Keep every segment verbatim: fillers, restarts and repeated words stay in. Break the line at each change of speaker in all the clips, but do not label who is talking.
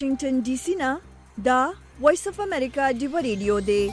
واشنگټن ډي سي نه دا وایس اف امریکا ډیو ریډیو دی.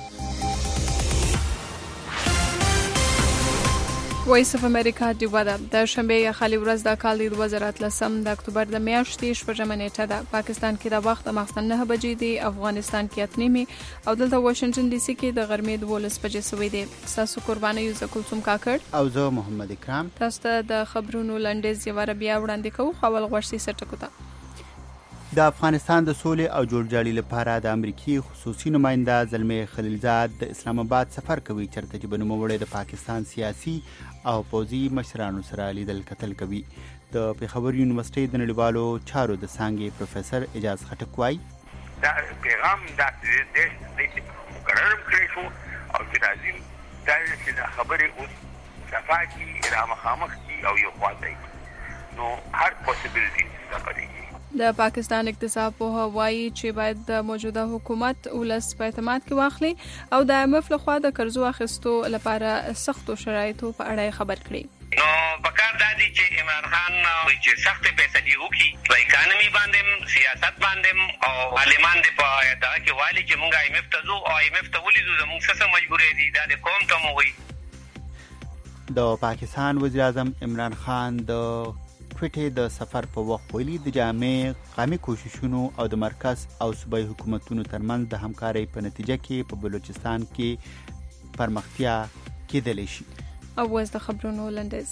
وایس اف امریکا ډیو ده د شنبه یا خالي ورځ د کال د دوه زره اتلسم د اکتوبر د میاشتې شپږمه نیټه ده. پاکستان کې د وخت مخکې نه بجې دي، افغانستان کې اتنیمه او دلته واشنگټن ډي سي کې د غرمې دولس بجې سوي دي. تاسو قرباني یو زکلثوم کاکړ
او زه محمد اکرام
تاسو ته د خبرونو لنډیز یو بیا وړاندې کوو. خپل غوښتي سرټکو ته
د افغانستان د سولې او جوړجاړي لپاره د امریکای خصوصي نماینده زلمي خلیلزاد د اسلام آباد سفر کوي، چرته چې بنوموړی د پاکستان سیاسي او پوځي مشرانو سره لیدل کتل کوي. د پیښور یونیورسيټي د نړیوالو چارو د څانګې پروفیسور اجاز خټک وايي
دا پیغام د دې د مقرر کړی شو او چې لازم دا چې خبرې اوس صفاقي را مخامخ کی او یو خواته نو هر پوسیبلیټی خبرې.
د پاکستان اقتصاد په هوایي چې باید د موجوده حکومت ولس په اعتماد کې واخلي او د ایم اف لخوا د قرضو اخیستو لپاره سختو شرایطو په اړه خبر کړي.
نو پکار دادی چې عمران خان چې سخت فیصله وکړي په اکانومي باندې، سیاست باندې او عالمان د په دا کې والی چې موږ ایم اف ته ځو او ایم اف ته ولیدو زموږ څه مجبورې دي دا د قوم ته مو وي.
د پاکستان وزیر اعظم عمران خان د کوټې د سفر په وخت ویلي د جامع قومي کوششونو او د مرکز او صوبایي حکومتونو ترمنځ د همکارۍ په نتیجه کې په بلوچستان کې پرمختیا کېدلی شي.
او وز د خبرونو لنډیز.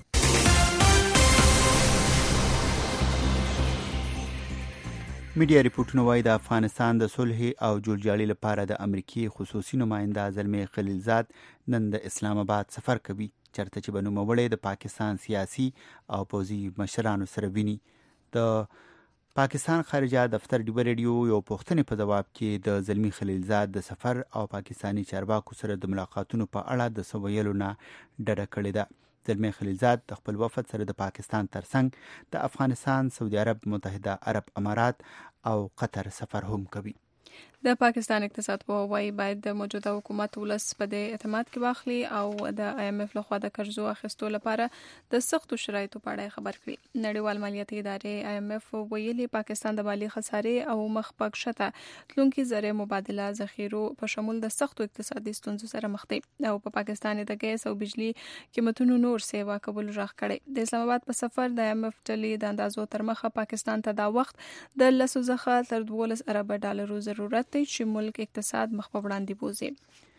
میډیا ریپورتونه وايي د افغانستان د صلح او جوړجاړي لپاره د امریکای خصوصي نماینده زلمي خلیلزاد نن د اسلام آباد سفر کوي، چرته چې بنوموړی د پاکستان سیاسي او پوځي مشرانو سره ویني. د پاکستان خارجه دفتر ډیو ریډیو یو پوښتنې په جواب کې د زلمي خلیلزاد د سفر او پاکستانی چارواکو سره د ملاقاتونو په اړه د سویلو نه ډډه کړې ده. زلمي خلیلزاد د خپل وفد سره د پاکستان ترڅنګ د افغانستان، سعودي عرب، متحده عرب امارات او قطر سفر هم کوي.
د پاکستان اقتصاد په وایي باید د موجوده حکومت ولس په دې اعتماد کې واخلي او د آی ایم اف لخوا د قرضو اخیستو لپاره د سختو شرایطو په اړه خبر کړي. نړیوال مالیاتي ادارې آی ایم اف ویلي پاکستان د مالی خسارې او مخ په کښته تلونکي زر مبادله ذخیرو په شمول د سختو اقتصادي ستونزو سره مخ دی او په پاکستان د ګیس او بجلی قیمتونو نور سیوا کول راغ کړي. د اسلام آباد په سفر د آی ایم اف ټلې د اندازو تر مخه پاکستان ته دا وخت د لسو څخه تر دولس ارب ډالرو ضرورت دی چې ملک اقتصاد مخ په وړاندې بوزي.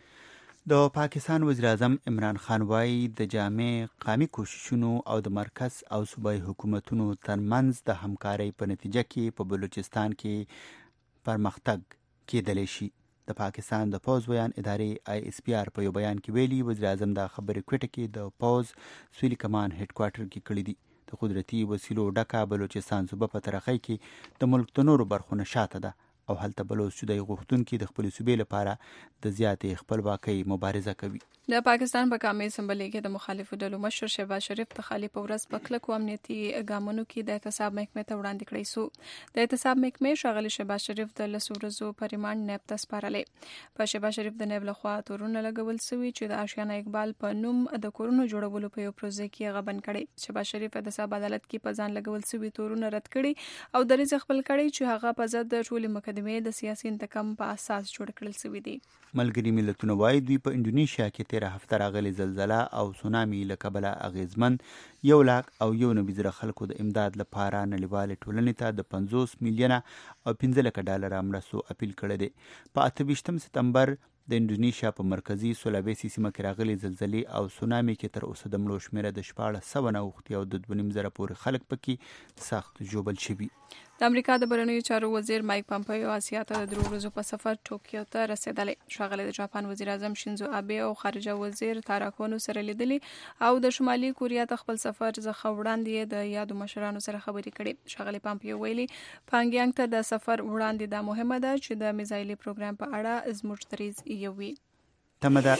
د پاکستان وزیر اعظم عمران خان وايي د جامع قومي کوششونو او د مرکز او صوبایي حکومتونو ترمنځ د همکارۍ په نتیجه کې په بلوچستان کې پرمختګ کېدلی شي. د پاکستان د پوز بیان ادارې آی اس پی آر په یو بیان کې ویلي وزیر اعظم د خبرې کوټه کې د پوز سویل کمان هډ کوارټر کې کړی دی. د قدرتي وسیلو ډکه بلوچستان صوبه په ترخی کې د ملک د نورو برخو نه شاته ده او هلته بلوچ د غوښتونکو د خپل صوبې لپاره د زیاتې خپلواکۍ مبارزه کوي.
د پاکستان په کامې اسمبلی کې د مخالفو ډلو مشر شهباز شریف د خالي په ورځ په کلکو امنیتي ګامونو کې د احتساب محکمې ته وړاندې کړی سو. د احتساب محکمې ښاغلي شهباز شریف د لسو ورځو په ریمانډ نیب ته سپارلې. په شهباز شریف د نیب لخوا تورونه لګول سوي چې د آشیانه اقبال په نوم د کورونو جوړولو په یو پروژه کې غبن کړي. شهباز شریف د احتساب عدالت کې په ځان لګول سوي تورونه رد کړي او دریځ خپل کړي چې هغه په ضد د ټولې مقدمې د سیاسي انتقام په اساس جوړ کړل سوي دي.
ملګري ملتونه وايي دوی په انډونیشیا کې تیر هفته راغلي زلزلہ او سونامي له کبله اغیزمن یو لاک او یو نوي زره خلکو د امداد لپاره نړیوالې ټولنې ته د پنځوس میلیونه او پنځه لکه ډالر مرستو اپیل کړی دی. په اته ویشتم سپتمبر د انډونیشیا په مرکزی سولاویسي سیمه کې راغلي زلزلې او سونامي کې تر اوسه د مړو شمېره د شپاړس سوه نه اوښتي او د دوه نیم زره پورې خلک پکې سخت ژوبل شوي.
د امریکا د بهرنیو چارو وزیر مایک پامپیو آسیا ته د درو ورځو په سفر ټوکیو ته رسیدلی. ښاغلی د جاپان وزیر اعظم شینزو آبه او خارجه وزیر تارا کونو سره لیدلی او د شمالي کوریا ته خپل سفر څخه وړاندې د یادو مشرانو سره خبرې کړې. ښاغلی پامپیو ویلي پانګیانګ ته د سفر وړاندې دا مهمه ده چې د میزایلي پروګرام په اړه زموږ دریځ یو وي.
تمه ده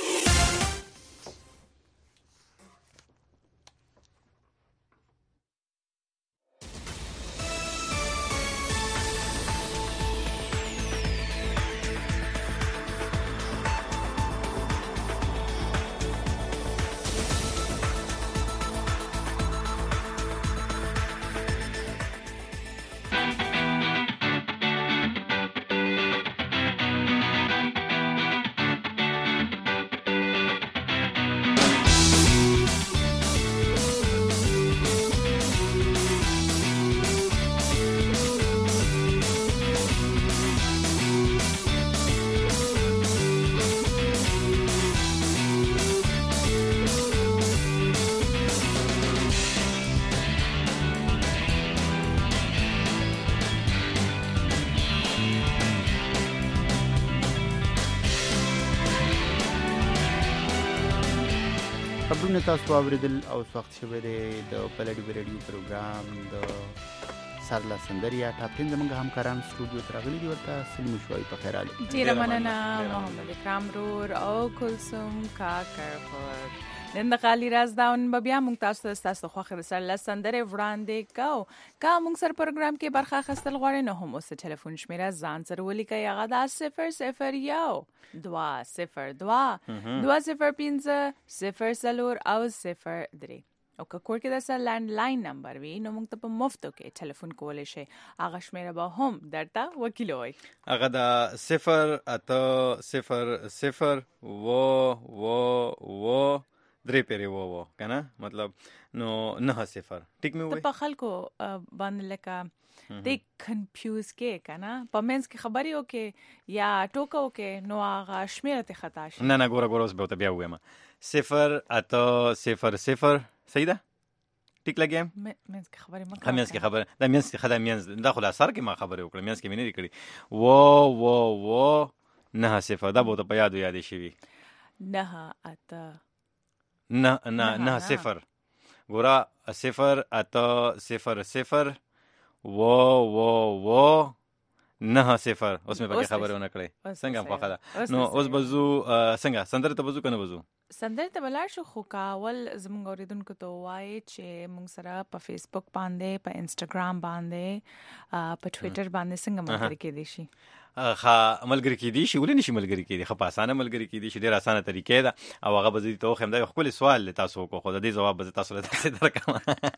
خبرونه تاسو اوریدل او وخت شوه د پلډي ریډیو پروګرام د سارلا سندریا ټاپین زموږ همکاران سټوډیو ته راغلي دي ورته سلام شوي په خیر علي
ډیر مننه محمد اکرام رور او کلثوم کاکر پر نن د خالي راز داون بیا موږ تاسو ته تاسو خو خیر سره سندره وړاندې کوو کا موږ سره پروګرام کې برخه اخیستل غواړئ نو هم اوس ټلیفون شمیره ځان سره ولیکئ هغه د صفر صفر یو دوا صفر دوا دوا صفر پنځه صفر څلور او صفر درې او که کور کې د سر لینډ لاین نمبر وي نو موږ ته په مفتو کې ټلیفون کولی شئ هغه شمیره به هم درته وکیلوئ
هغه د صفر اته صفر صفر و و و درې پیری وو وو کنه مطلب نو نه صفر ټیک مې وای
په خلکو باندې لکه د کنفیوز کې کنه په منځ کې خبري وکي یا ټوکو کې نو هغه شمیره ته خطا شي
نه نه ګوره ګوره اوس به ته بیا وایم صفر اته صفر صفر صحیح ده ټیک لګیم
منځ کې خبري مکه
همینس کې خبر دا منځ کې خدای منځ دا خو لا سر کې ما خبرې وکړم منځ کې مې نه کړې و و و نه صفر دا به ته په یادو یادې شي
نه اته
نه نه نه صفر ګوره صفر اته صفر صفر و و و نه صفر اوس مې پکې خبرونه کړې څنګه په خدا نو اوس بزو څنګه سندره ته بزو کنه بزو
سندره ته بلار شو خو کاول زموږ اوریدونکو ته وایي چې موږ سره په فیسبوک باندې په انسټاګرام باندې په ټوئیټر باندې څنګه ملګری کېدی شي
خا ملګری کېدی شي ولې نشي ملګری کېدی خو په اسانه ملګری کېدی شي ډېر اسانه طریقې ده او هغه به زه ته خو هم دا خپل سوال له تاسو کو خو د دې جواب به تاسو له تاسو درکم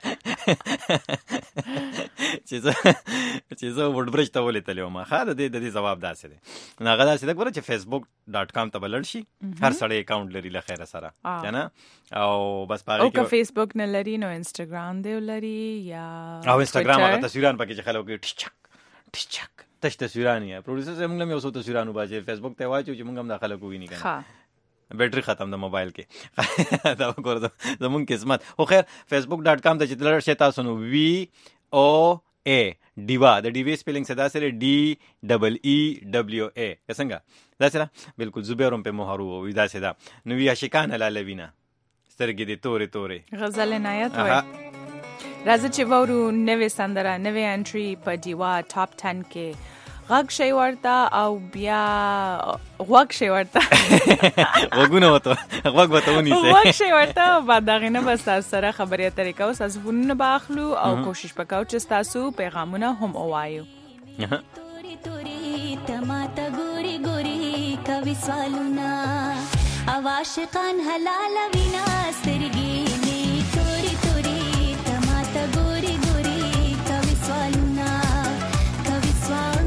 چې زه چې زه ورډبرج ته ولې تلو ما خا د دې د دې جواب داسې دی نو هغه داسې ده ګوره چې فیسبوک ډاټ کام ته بلل شي هر سړی اکاونټ لري له خیره سره کنه او بس پاره
کې او که فیسبوک نه لري نو انسټاګرام دی لري یا
او انسټاګرام هغه تصویران پکې چې خلک ټچک ټچک تش تصویران یا پروډوسر زموږ له یو څو تصویرانو باندې فیسبوک ته واچو چې موږ هم داخله کوی نه کنه بیټری ختم د موبایل کې دا وګوره زموږ قسمت خو خیر فیسبوک ډاټ کام ته چې تلل شي تاسو نو وی او ا دیوا د ډیوی سپیلینګ صدا سره ډی ډبل ای دبلیو ا څنګه دا سره بالکل زبیرم په مهارو وی دا سره نو وی عاشقان لاله سترګې دې تورې تورې
غزل عنایت وای راځي چې وورو نوې سندره نوې انټری په دیوا ټاپ ټن کې غږ شي ورته او بیا غوږ شي ورته
وګونه وته غوږ وته ونی سي
غوږ شي ورته بعد دغه نه بس سره خبرې اترې کوو تاسو ونه باخلو او کوشش وکاو چې تاسو پیغامونه هم اوایو
توري توري تماتا ګوري ګوري کوي سوالونه اواشقان حلال وینا سترګې نه توري توري تماتا ګوري ګوري کوي سوالونه کوي سوالونه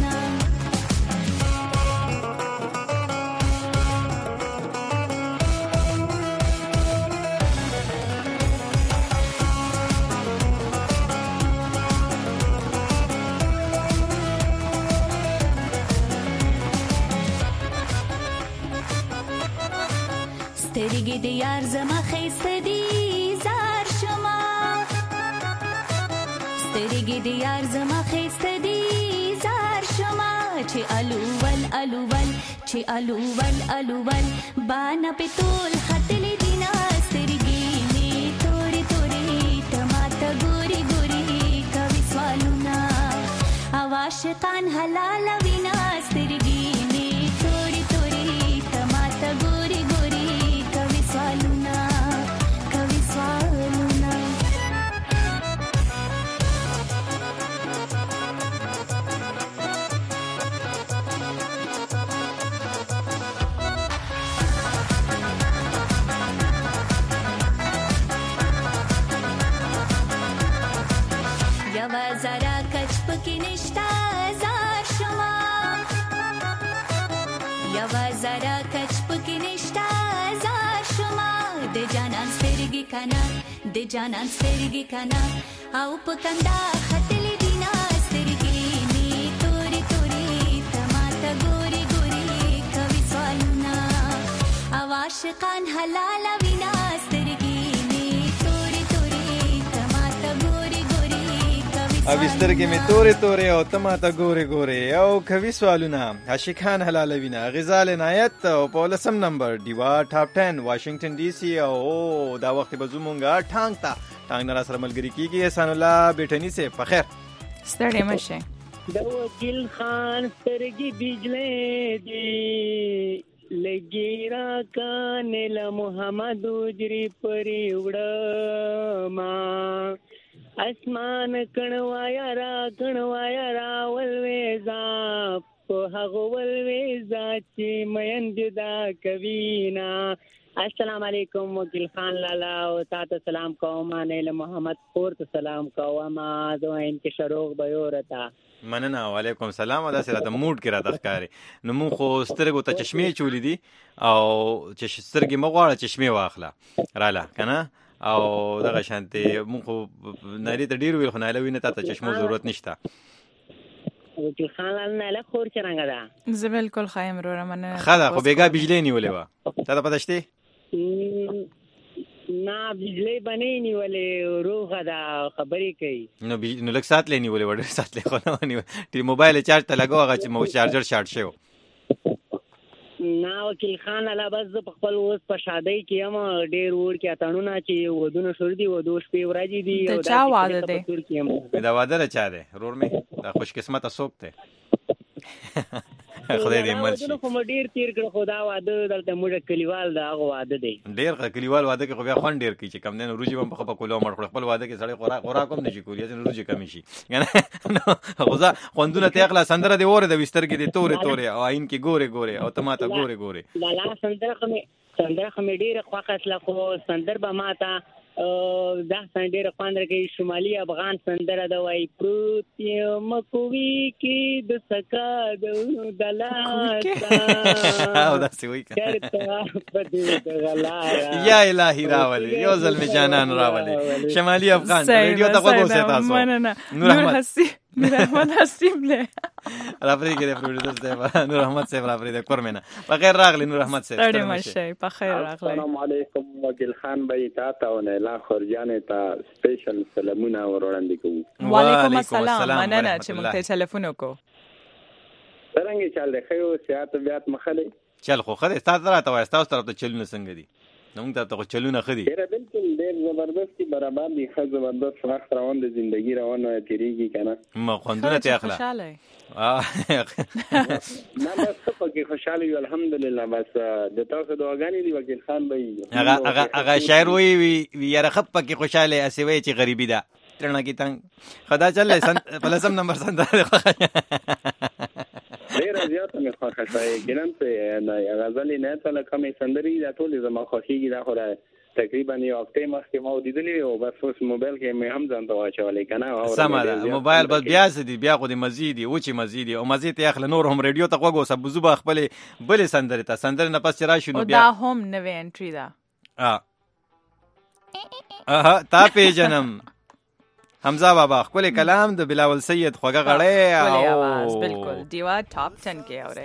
سترګې د یار زما خیسته دي زار شما سترګې د یار زما خیسته دي زار شما چې الوول الوول چې الوول الوول بانا په تول خطلې دینا سترګې می تورې تورې تماته ګوري ګوري کوي سوالونه اواشقان حلال وینا سترګې می تورې تورې تماته ګوري سوالونه کوي سوالونه یوا زرا کچ پکې نشتا زار شما یوا زرا کچ پکې نشتا د جانان سترګې کنا د جانان سترګې کنا او په کندا خطلې دینا سترګې ني تورې تورې تماته ګوري ګوري کوي سوالونه اواشقان حلال وینا سترګې ني تورې تورې تماته ګوري ګوري کوي
اوسترګې مې تورې تورې او ته ماته ګورې ګورې او کوي سوالونه عاشقان حلالوینه غزال عنایت او په لسم نمبر دیوا ټاپ ټن واشنگټن ډي سي او دا وخت به زمونږه ټانګ ته ټانګ نه را سره ملګری کیږي احسان الله بیٹنی سے په خیر
ستړی مشه
د وکیل خان سترګې بجلې دی لګی را کانه ل محمد اجری پری وړما اسمان کڼوایا را کڼوایا را ولويزا په هغه ولويزا چې مین جدا کوینا. السلام علیکم وکیل خان لالا او تاسو سلام کوم نه محمد پور ته سلام کوم ما دوین کې شروع بيورتا
مننه. وعلیکم السلام. دا سره د موډ کې را تخکاری نو مون خو سترګو ته چشمه چولې دي او چې سترګې مغواړه چشمه واخله رااله کنه او دغه شانتي مون خو ناری ته ډیر ویل خو نه لوي نه ته چشمو ضرورت نشته.
وکیل خان نه له خور چرنګا دا
زه بالکل خایم رو منه
خدا خو بیګا بجلی نیولې و ته ته پته شته
نه بجلی باندې نیولې روغه دا خبرې کوي
نو بج... نو لک سات لې نیولې وړ سات لې خو نه نیولې ټي موبایل چارج ته لګو هغه چې مو چارجر شارټ شو
نا وکیل خان الله بس په خپل اوس په شادۍ کې هم ډېر ور کې اتانونه چې ودونه شور دي ودو شپې ورځې دي
او دا چا واده دی
دا واده را چا دی رور مې دا خوش قسمت اسوک ته خدای دې مرشي
نو کوم ډیر تیر کړ خدا واده دلته موږ کلیوال دا هغه واده دی
ډیر کلیوال واده کې خو بیا خوان ډیر کی چې کم نه روجي په خپل کولو مړ خپل واده کې سړی خورا خورا کوم نشي کولی چې روجي کم شي یعنی غوځه خوندونه ته اخلا سندره دی وره د وستر کې دی تورې تورې او عین کې ګوره ګوره او تماته ګوره ګوره
لالا سندره خو سندره خو ډیر خوښه اصله خو سندر به ماته دا سندره خواندره کې شمالي افغان سندره دا وای پروتي مکوي کې د سکا د دلاتا
او دا سی وای یا الہی راولي یو ظلم جانان راولي شمالي افغان ریډیو ته وګورئ تاسو نور احمد نور احمد حسیم له رافری کې د پروډوسر صاحب نور احمد صاحب رافری د کورمنه بغیر راغلی نور احمد صاحب
ستړي مشه په خیر راغلی.
السلام علیکم وکیل خان بھائی تاسو نه لا خورجانې ته سپیشل سلامونه وړاندې کوم.
وعلیکم السلام مننه چې موږ ته ټلیفون وکړو.
څنګه چل دی خو سیاست بیات مخالي
چل خو خدای تاسو راته وای تاسو طرف ته چلونه څنګه دي نو موږ ته چلونه خدي
ډیر بالکل ډیر زبردستی برابر دي خو زبردست وخت روان دي ژوندۍ روانه تیریږي کنه
ما خوندونه ته اخلا
خوشاله
نه بس پکې خوشاله یو الحمدلله بس د تاسو دعاګانې دی وکیل خان بھائی
هغه هغه هغه شاعر وی وی یاره خپ پکې خوشاله اسی وی چې غریبی ده ترنه کې تنگ خدا چلې پلسم نمبر سندره
ډیر زیات مې خوښه شوه ګنن ته غزل نه ته کومې سندري دا ټول زما خوښيږي دا خو تقریبا یو هفته مخکې ما ودیدلې او بس اوس موبایل کې مې هم ځان ته واچولې کنه
سم ده موبایل بس بیا سدي بیا خو دې مزید او چې مزید او مزید ته اخله نور هم ریډیو ته وګو سب زوبه خپل بل سندره ته سندره نه پس راشي نو بیا
دا هم نوې انټری ده
ا اه تا په جنم حمزه بابا خپل کلام د بلاول سید خوګه غړې
او بالکل دیوا ټاپ ټن کې اوره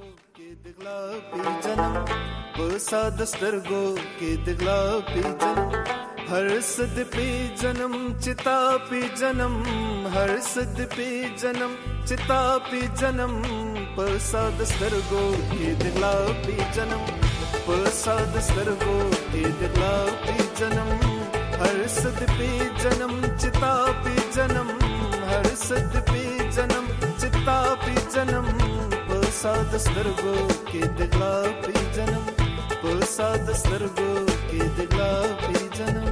پسا دسترګو کې دغلا پی جنم هر صد پی جنم چتا پی جنم هر صد پی جنم چتا پی جنم پسا دسترګو کې دغلا پی جنم پسا دسترګو کې دغلا پی جنم हर सद पे जन्म चिता पे जन्म हर सद पे जन्म चिता पे जन्म पसाद सरगो के दिगला पे जन्म पसाद सरगो के दिगला पे जन्म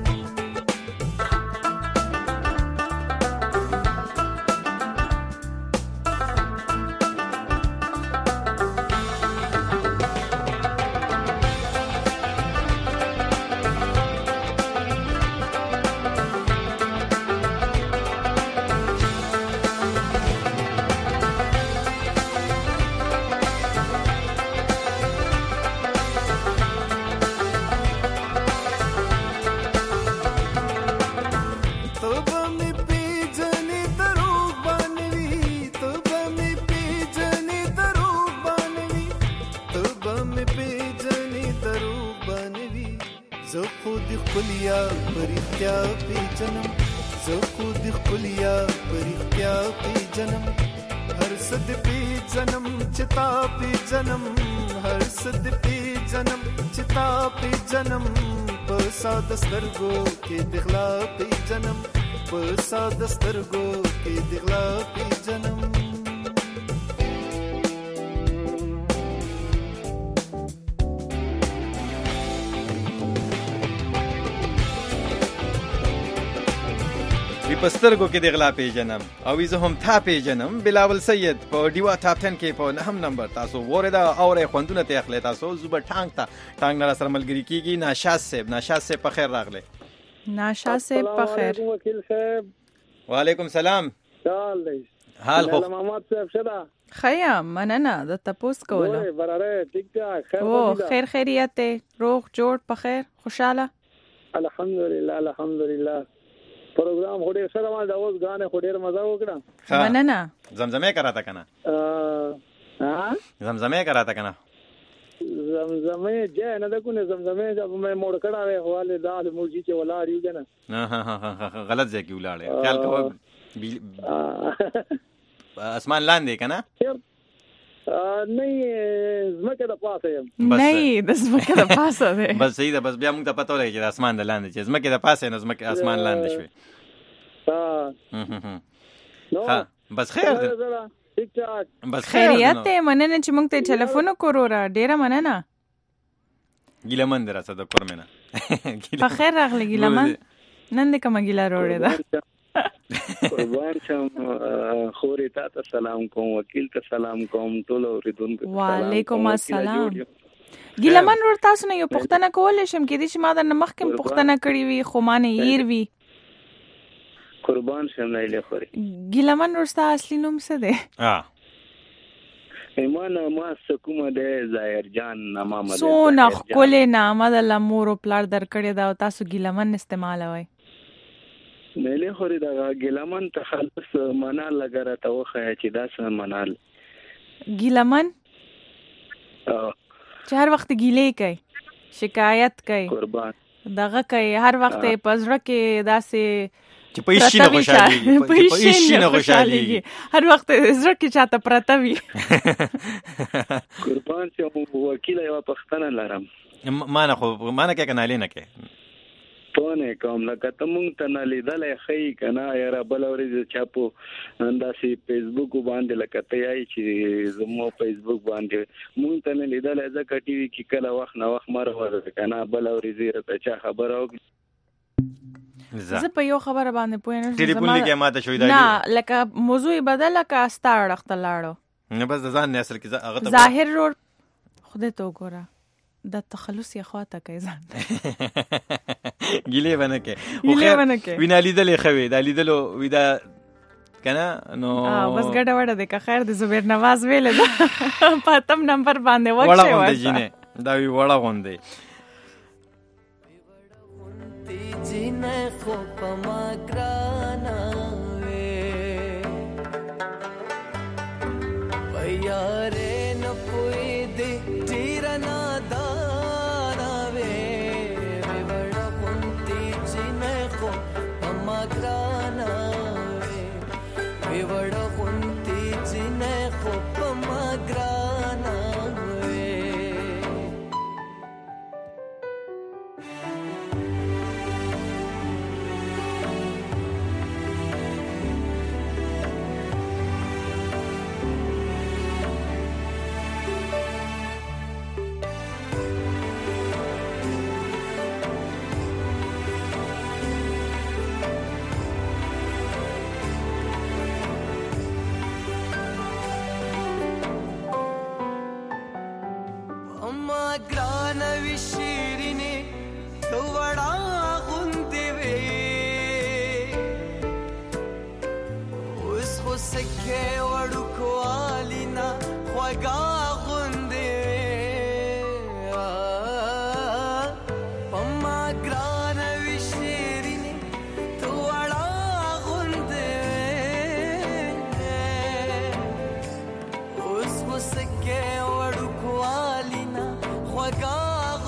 زه خو د خپلیا پرختیا پی جنم هر صد پی جنم چتا پی جنم هر صد پی جنم چتا پی جنم په ساده سترګو کې دغلا پی جنم په ساده سترګو کې دغلا پی جنم
پسترګو کې د غلا پیژنم او زه هم تا پیژنم بلاول سید په ډیوا ټاپ ټن کې په نهم نمبر تاسو وردا اوره خوندونه ته اخلي تاسو زوبر ټانګ ته ټانګ نه سره ملګری کیږي ناشاز صاحب ناشاز صاحب په خیر راغله
ناشاز صاحب په خیر
وکیل صاحب
وعلیکم سلام
حال دی
حال خو
محمد صاحب شدا
خیا مننه د تپوس کوله
براره ټیک ټاک خیر
او خیر خیریت روغ جوړ په خیر خوشاله
الحمدلله الحمدلله پروګرام هډیر سره ما دا اوس غانه هډیر مزه وکړه
مننه
زمزمه کراته کنه
ها
زمزمه کراته کنه
زمزمه جه نه د کو نه زمزمه جب مې موړ کړه وې حواله دال موجي چې ولاړی کنه
ها ها ها غلط ځای کې ولاړې خیال کوه اسمان لاندې کنه
نه زمکه د پاسه یم
نه د زمکه د پاسه ده
بس صحیح ده بس بیا موږ ته پته ولګي چې اسمان د لاندې چې زمکه د پاسه نه زمکه اسمان لاندې شوی
ها
ها بس خیر ده
ټیک ټاک
بس
خیریت ته مننه چې موږ ته ټلیفون وکړو ډیره مننه
ګیلمن درته د کورمنه
په خیر راغلی ګیلمن نن دې کومه ګیلا روړې ده
قربان شم خوري ته سلام کوم وکیل ته سلام کوم ټول اوریدونکو
وعلیکم السلام ګیلمن ور تاسو نه یو پښتنه کولې شم کې دې چې ما د مخکې پښتنه کړې وي خو مانه ير وی
قربان شم نه لخوري
ګیلمن ورستا اصلي نوم څه ده
ها
ایمان ما سکومه ده ظاهر جان نامه مده
سو نه کولې نامه د لمور پلار درکړې دا تاسو ګیلمن استعمالوي
مله خوري دا ګیلمن ته خالص معنا لګره ته وخه چې دا څه منال
ګیلمن چې هر وخت ګیلې کوي شکایت کوي
قربان
دغه کوي هر وخت پزړه کې داسې
چې پیسې نه خوشالي پیسې نه خوشالي
هر وخت زړه کې چاته پرته وي
قربان چې وکیل یو پښتنه لرم
ما نه خو ما نه کې کنالې نه کې
پونه کوم لکه ته مونږ ته نه لیدلې خی کنه یاره بل ورځ چاپو انداسي فیسبوک باندې لکه ته یای چې زمو فیسبوک باندې مونږ ته نه لیدلې ځکه ټي وي کې کله وخت نه وخت مر ورته کنه بل ورځ راته چا خبر او
زه په یو خبره باندې پوه نه
ټلیفون لګي ماته شوې دا
نه لکه موضوع بدله کا ستاره ختلاړو
نه بس ځان نه اصل کې هغه
ظاهر روړ خدای ته وګوره د تخلص یې خواته کوي ځان
ګیلې ونه کې
ګیلې ونه کې
وینا لیدلې خوي دا لیدلو ودا کنه نو
بس ګډه وړه ده که خیر د زبیر نواز ویل ده پاتم نمبر باندې وښه
وړه غونډه جینې دا وی وړه غونډه
جینې خو پما ګرانا وې ویاره نه پوي دې تیرنا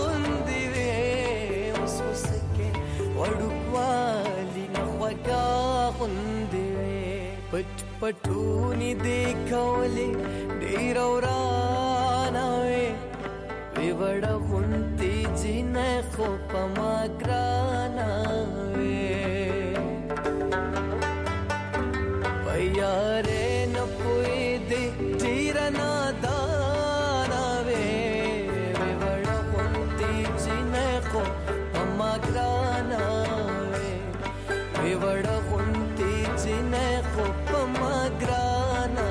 وړوکوالی نه خوږه پټ پټونی دیکھولې ډیر ورانه وې وی وړه غونتی جنې خو پما ګرانه وې ویارې نه پوي دې ډیر نادانه وې وی وړه غونتی جنې خو پما ګرانه وې وی وړه غونتی جنې خو پما ګرانه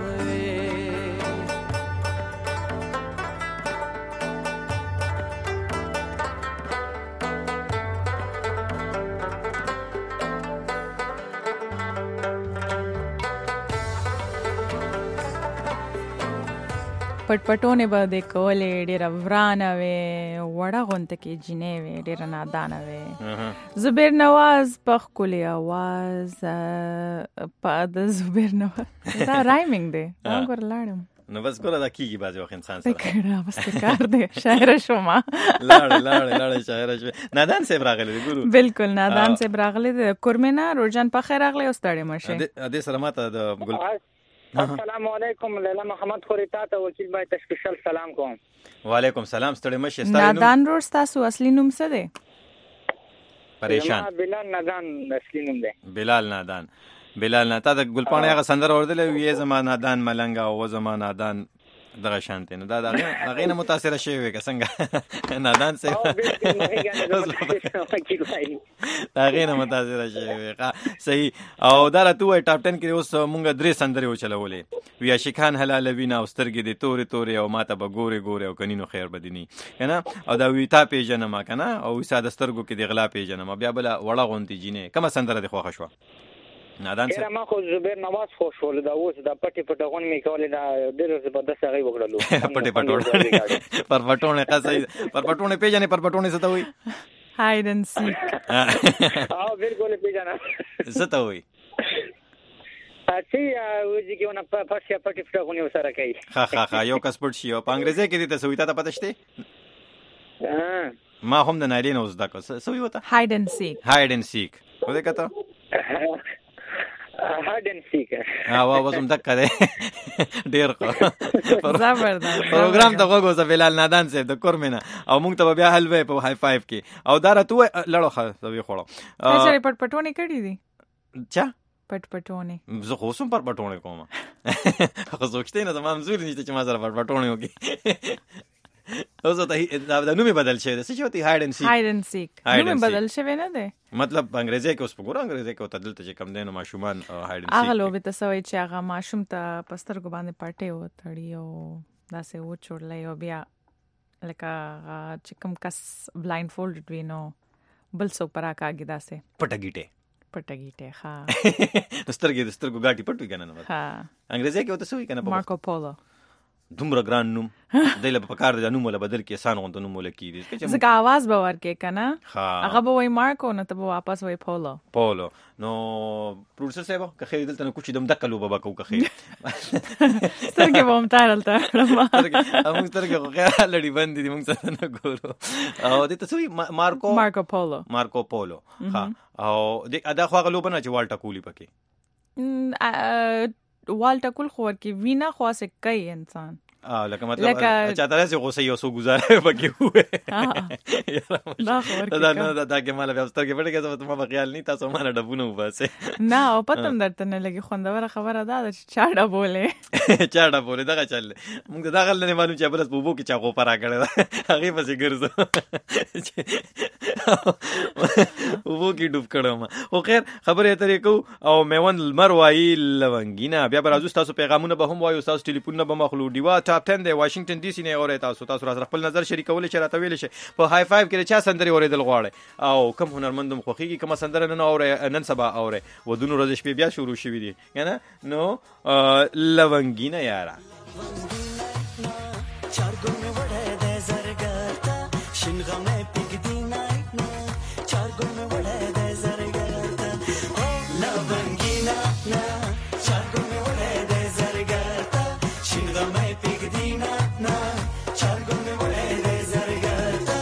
پټ پټونه به د کولې ډېر ورانه وې وړه غونته کې جنې وې ډېر نادانه وې زبیر نواز په خولي आवाज په د زبیر نواز دا رایمینګ دی وګور لاړم
نو بس ګوره دا کیږي بعض وخت انسان سره
کړه بس کار دی شاعر شوم
لاړ لاړ لاړ شاعر شوم نادان صاحب راغلی دی ګورو
بالکل نادان صاحب راغلی دی کورمینا روزان په خیر راغلی او ستړي مشه
د سره ماته د ګل
السلام علیکم لیلا محمد خوریتا ته وکیل بای تشکیل سلام کوم
وعلیکم سلام ستړي مشه
نادان روز تاسو اصلي نوم څه دی
پریشان
بلال نادان اصلي نوم دی
بلال نادان بلال نه تا د ګلپاڼه هغه سندر اوردل وی زما نادان ملنګ او زما نادان دغه شانته نه دا دغه هغه نه متاثر شوی وي که څنګه نادان سه هغه نه متاثر شوی وي صحیح او دا راته وای ټاپ ټن کې اوس مونږ درې سندرې وچلولې وی شیخان حلال وینا او سترګې دې تورې تورې او ماته به ګورې ګورې او کنينو خیر بدینی کنه او دا وی تا پیژنم کنه او ساده سترګو کې د غلا پیژنم بیا بل وړه غونتی جینې کومه سندره دې خوښه شو نادان
سره ما خو زبیر نواز خوش ول دا اوس دا پټي پټغون می کولې دا ډېر زبردست هغه وکړلو
پټي پټونه پر پټونه قصې پر پټونه پیژنې پر پټونه څه ته وي
هاید اند سیک
او بالکل پیژنه
څه ته وي
اسی وځي کې ونه پښه پټي پټغون سره کوي
ها ها ها یو کس پټ شي او په انګریزي کې دې ته سویتا ته پته شته ما هم د نارین اوس دا کو سوی وته
هاید اند سیک
هاید اند سیک وده کته
هاډن سیکر
ها وا وسم تک کړه ډیر ښه
زبردست
پروګرام ته وګورئ بلال نادان صاحب د کورمینا او موږ ته بیا حلوه په هاي فایو کې او دا راته لړو خو زوی خوړو
چې پټ پټونه کړی دي
چا
پټ پټونه
زه خو سم پر پټونه کوم خو زوښته نه زما منظور نشته چې ما سره پټ پټونه وکي اوس ته دا نوم بدل شوی دی څه چې وتی هاید اند سیک
هاید اند سیک نوم بدل شوی نه دی
مطلب انګریزي کې اوس په ګور انګریزي کې وته دلته چې کم دینو ماشومان هاید اند سیک
هغه لوبه ته سوي چې هغه ماشوم ته پستر کو باندې پټه و تړي او داسې و چورلې او بیا لکه چې کوم کس بلایند فولډ وي نو بل څوک پرا کاږي داسې
پټګیټه
پټګیټه ها
دسترګې دسترګو غاټي پټوي کنه نو
ها
انګریزي کې وته سوي کنه
مارکو پولو
دومره ګران نوم دله په کار د نوم ولا بدل کې آسان غونډه نوم ولا کیږي
ځکه आवाज به ورکې کنه هغه به وای مارکو نه ته به واپس وای پولو
پولو نو پروډوسر صاحب که خیر دلته نو کوچې دم دکلو بابا کو که خیر
سترګې به هم تارلته
موږ سترګې خو خیر لړی باندې موږ څه نه ګورو او دې ته سوي مارکو
مارکو پولو
مارکو پولو ها او دې ادا خو غلو بنا چې والټا کولی پکې
والټا کول خو ورکی وینا خاصه کوي انسان
اه لکه مطلب چاته راځي غوسه یو سو گزاره پکې وې
دا خبر
دا نه دا کې مال بیا سترګې پټې کې ته ما په خیال نه تاسو مانه ډبونه وباسه
نه او پتم درته نه لګي خوندوره خبره ده چې چاډه بوله
چاډه بوله دا چل موږ دا غل نه معلوم چې بل په بو کې چا کو پرا کړه هغه پسې ګرځو وو کې ډوب کړم او خیر خبره ترې کو او میوند المر وای لونګینا بیا برازو تاسو پیغامونه به هم وایو تاسو ټلیفونونه به مخلو دیوا ټاپ ټن دی واشنگټن ډي سي نه اوري تاسو تاسو را خپل نظر شریکول شي راته ویل شي په هاي فایو کې چا سندري اوریدل غواړي او کوم هنرمندم خوخيږي کوم سندره نه اوري نن سبا اوري ودونو ورځ شپې بیا شروع شوې دي کنه نو لونګینا یارا چار ګل مې وړه د زرګتا شینغه مې پګ دی نه چار ګل مې وړه د زرګتا او لونګینا نا چار ګل مې وړه د زرګتا شینغه مې پګ دی نه چار ګل مې وړه د زرګتا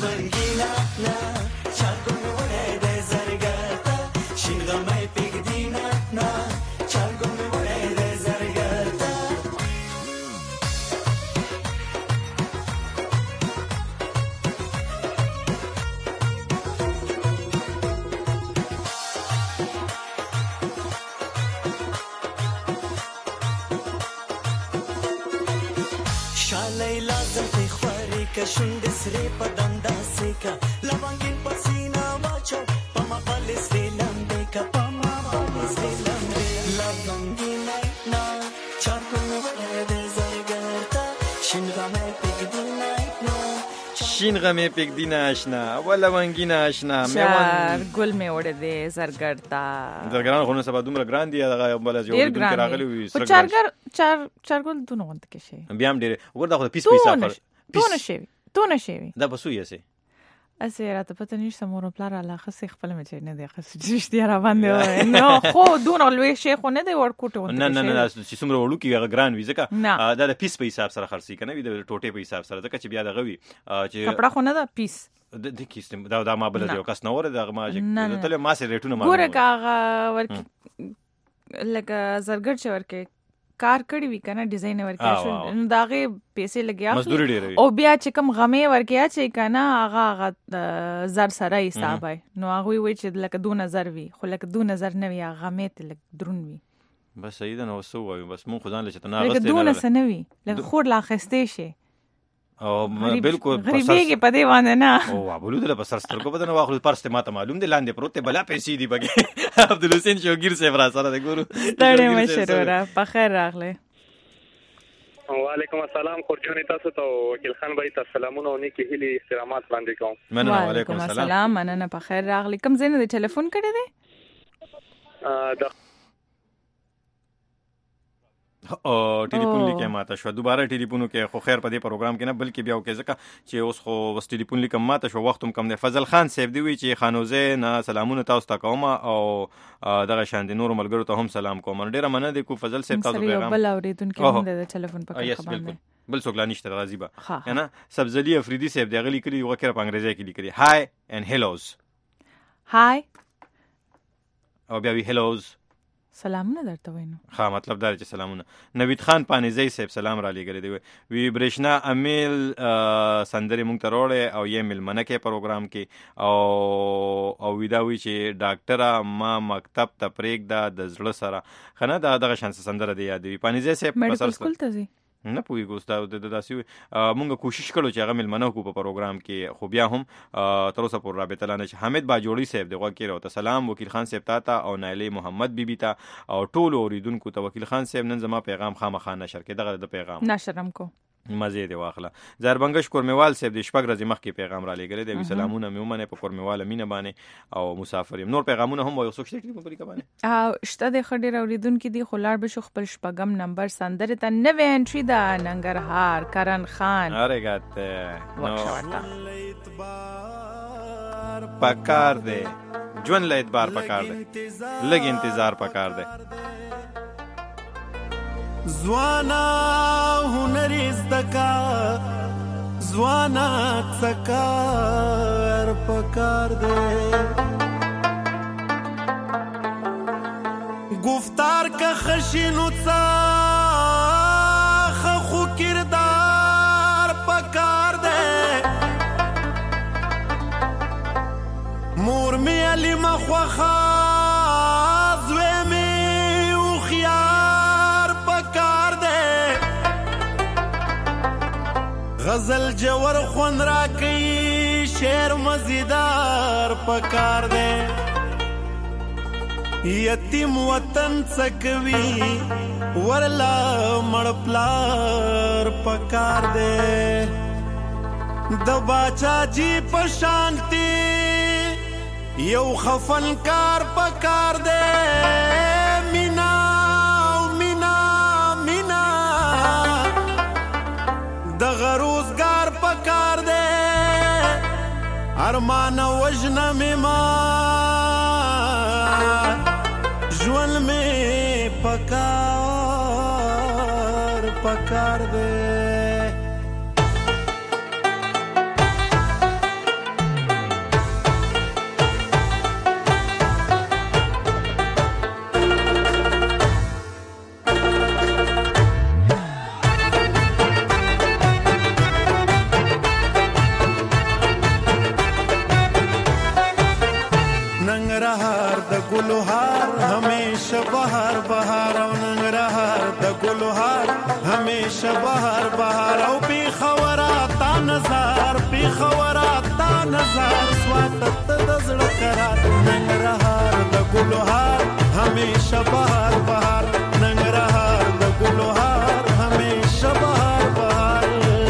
لونګینا نا چارګون وړې دې زرګرتا شین غمې پګدینا نا چارګون وړې دې زرګرتا شالای لازم په خوري کا شوند سره پدندا سیکا لوانګین پسینا واچو پما پالیس لمبه کا پما پالیس لمبه لوانګین نا چارکو وړه دې زرګرتا شینغمه پګدینا نا
شینغمه پګدینا آشنا ولا وانګینا آشنا
چار ګل می وړه دې زرګرتا
زرګران خو نو سبا دومره ګران دی هغه بل ځای ودون کې راغلی وي
په چارګر چار چارګل دونه وانت کې شي
بیا هم ډېر وګوردا خو پیس پیسه پر
دونه شي دونه شي
دا بسو یې سي
اسه راته پته نشته مور پلار علاقه سي خپل مچ نه دی خاص جشتي را باندې نو خو دونه لوي شي خو نه دی ورکوټه
نه نه نه چې څومره وړو کې هغه ګران وي ځکه دا د پیس په حساب سره خرڅي کنه وي د ټوټه په حساب سره ځکه چې بیا دغه وي چې
کپڑا خو نه دا پیس
د د کیسته دا دا ما بل یو کس نور دغه ما چې تل ما سره ریټونه ما
ګوره کاغه ورکی لکه زرګر چې ورکی کار کړی وی کنه ډیزاین ورکیا شو نو داغه پیسې لګیا
مزدوري ډیره
او بیا چې کم غمې ورکیا چې کنه هغه زر سره حساب وای نو هغه وی چې لکه دو نظر وی خو لکه دو نظر نه وی غمې ته لک درون وی
بس صحیح ده نو وسو وای بس مون خدان لچ ته نه
غسته لکه دو نه نه وی لکه خور لا خسته شي
او بالکل
غریبیږي په دی باندې نه
او ابلو دل په سر سترګو بدن واخلو پرسته ماته معلوم دی لاندې پروت بلا پیسې دی بګي عبد الحسین شوګیر سے فرا سره د ګورو
ډېر مشروره په خیر راغله
وعلیکم السلام خورجونی تاسو ته وکیل خان بھائی تاسو سلامونه او نیکی هیلي استرامات باندې کوم
مننه وعلیکم السلام
مننه په خیر راغلی کوم زین د ټلیفون کړی دی
د
او ټلیفون لیکه ماته شو دوباره ټلیفونو کې خو خیر په دې پروګرام کې نه بلکې بیا وکړه ځکه چې اوس خو وس ټلیفون لیکم ماته شو وخت هم کم دی فضل خان صاحب دی وی چې خانوزه نه سلامونه تاسو ته کوم او دغه شان دي نور ملګرو ته هم سلام کوم ډیره مننه دی کو فضل صاحب تاسو پیغام
بل اوریدونکو هم د ټلیفون په خبر
بالکل بل څوک لا نشته غازی با کنه سبزلی افریدی صاحب دی غلی کړي وکړه په انګریزي کې لیکلي هاي اند هیلوز
هاي
او بیا وی هیلوز
سلامونه درته وینم
ها مطلب دا چې سلامونه نوید خان پانیزی صاحب سلام را لګری دی وی برېښنا امیل سندري مونږ ته وروړې او یې مل منکه پروګرام کې او او وی دا وی چې ډاکټره ما مکتب ته پریک دا د زړه سره خنه دا دغه شانس سندره دی یاد وی پانیزی صاحب
میډیکل سکول ته زی
نه پوي ګوستا د داسي مونږ کوشش کړو چې هغه مل منو کو په پروګرام کې خو بیا هم تر اوسه پر رابطه لانه چې حمید باجوړي صاحب دغه کې راو ته سلام وکیل خان صاحب تا او نایلی محمد بیبي تا او ټول اوریدونکو ته وکیل خان صاحب نن زما پیغام خامخا نشر کې دغه د پیغام
نشرم کو
مزه دی واخله زربنګش کورمیوال صاحب د شپږ ورځې مخکې پیغام را لګره دی سلامونه میومنه په کورمیوال مینه باندې او مسافر نور پیغامونه هم وایو سوچته ټلیفون پرې کبانه
او شته د خډیر اوریدونکو دی خلار به خپل شپږم نمبر سندره ته نوې انټری دا ننګرهار کرن خان
ارګات نو پکار دی جون له اعتبار پکار دی لګ انتظار پکار دی
زوانا هنری زدکا زوانا تکار پکار دے گفتار کا خشینو تا خخو کردار پکار دے مور می علی مخوخا زوی می غزل جوور خون را کئی شعر مزیدار پکار دے یتیم وطن سکوی ورلا مڑپلار پکار دے دباچا جی پشانتی یو خفنکار پکار دے مینا مینا مینا دغروزگار پکار دے ارمان وجنا میں ماں جول میں پکار پکار دے ګلوهار همیشه بهار بهار او ننګرهار د ګلوهار همیشه بهار بهار او پیښور تا نظر پیښور تا نظر سوات د زړه قرار ننګرهار د ګلوهار همیشه بهار بهار ننګرهار د ګلوهار همیشه بهار بهار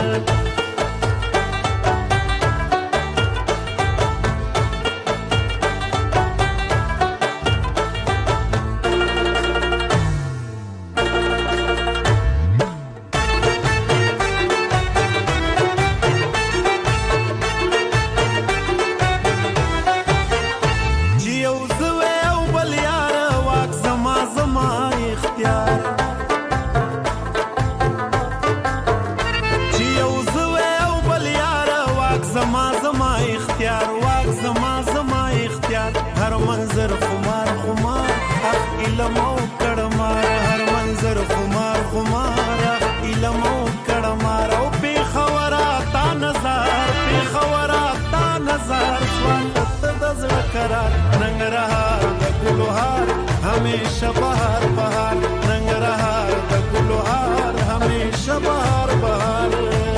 ننګرهار د ګلوهار همیشه بهار بهار ننګرهار د ګلوهار همیشه بهار بهار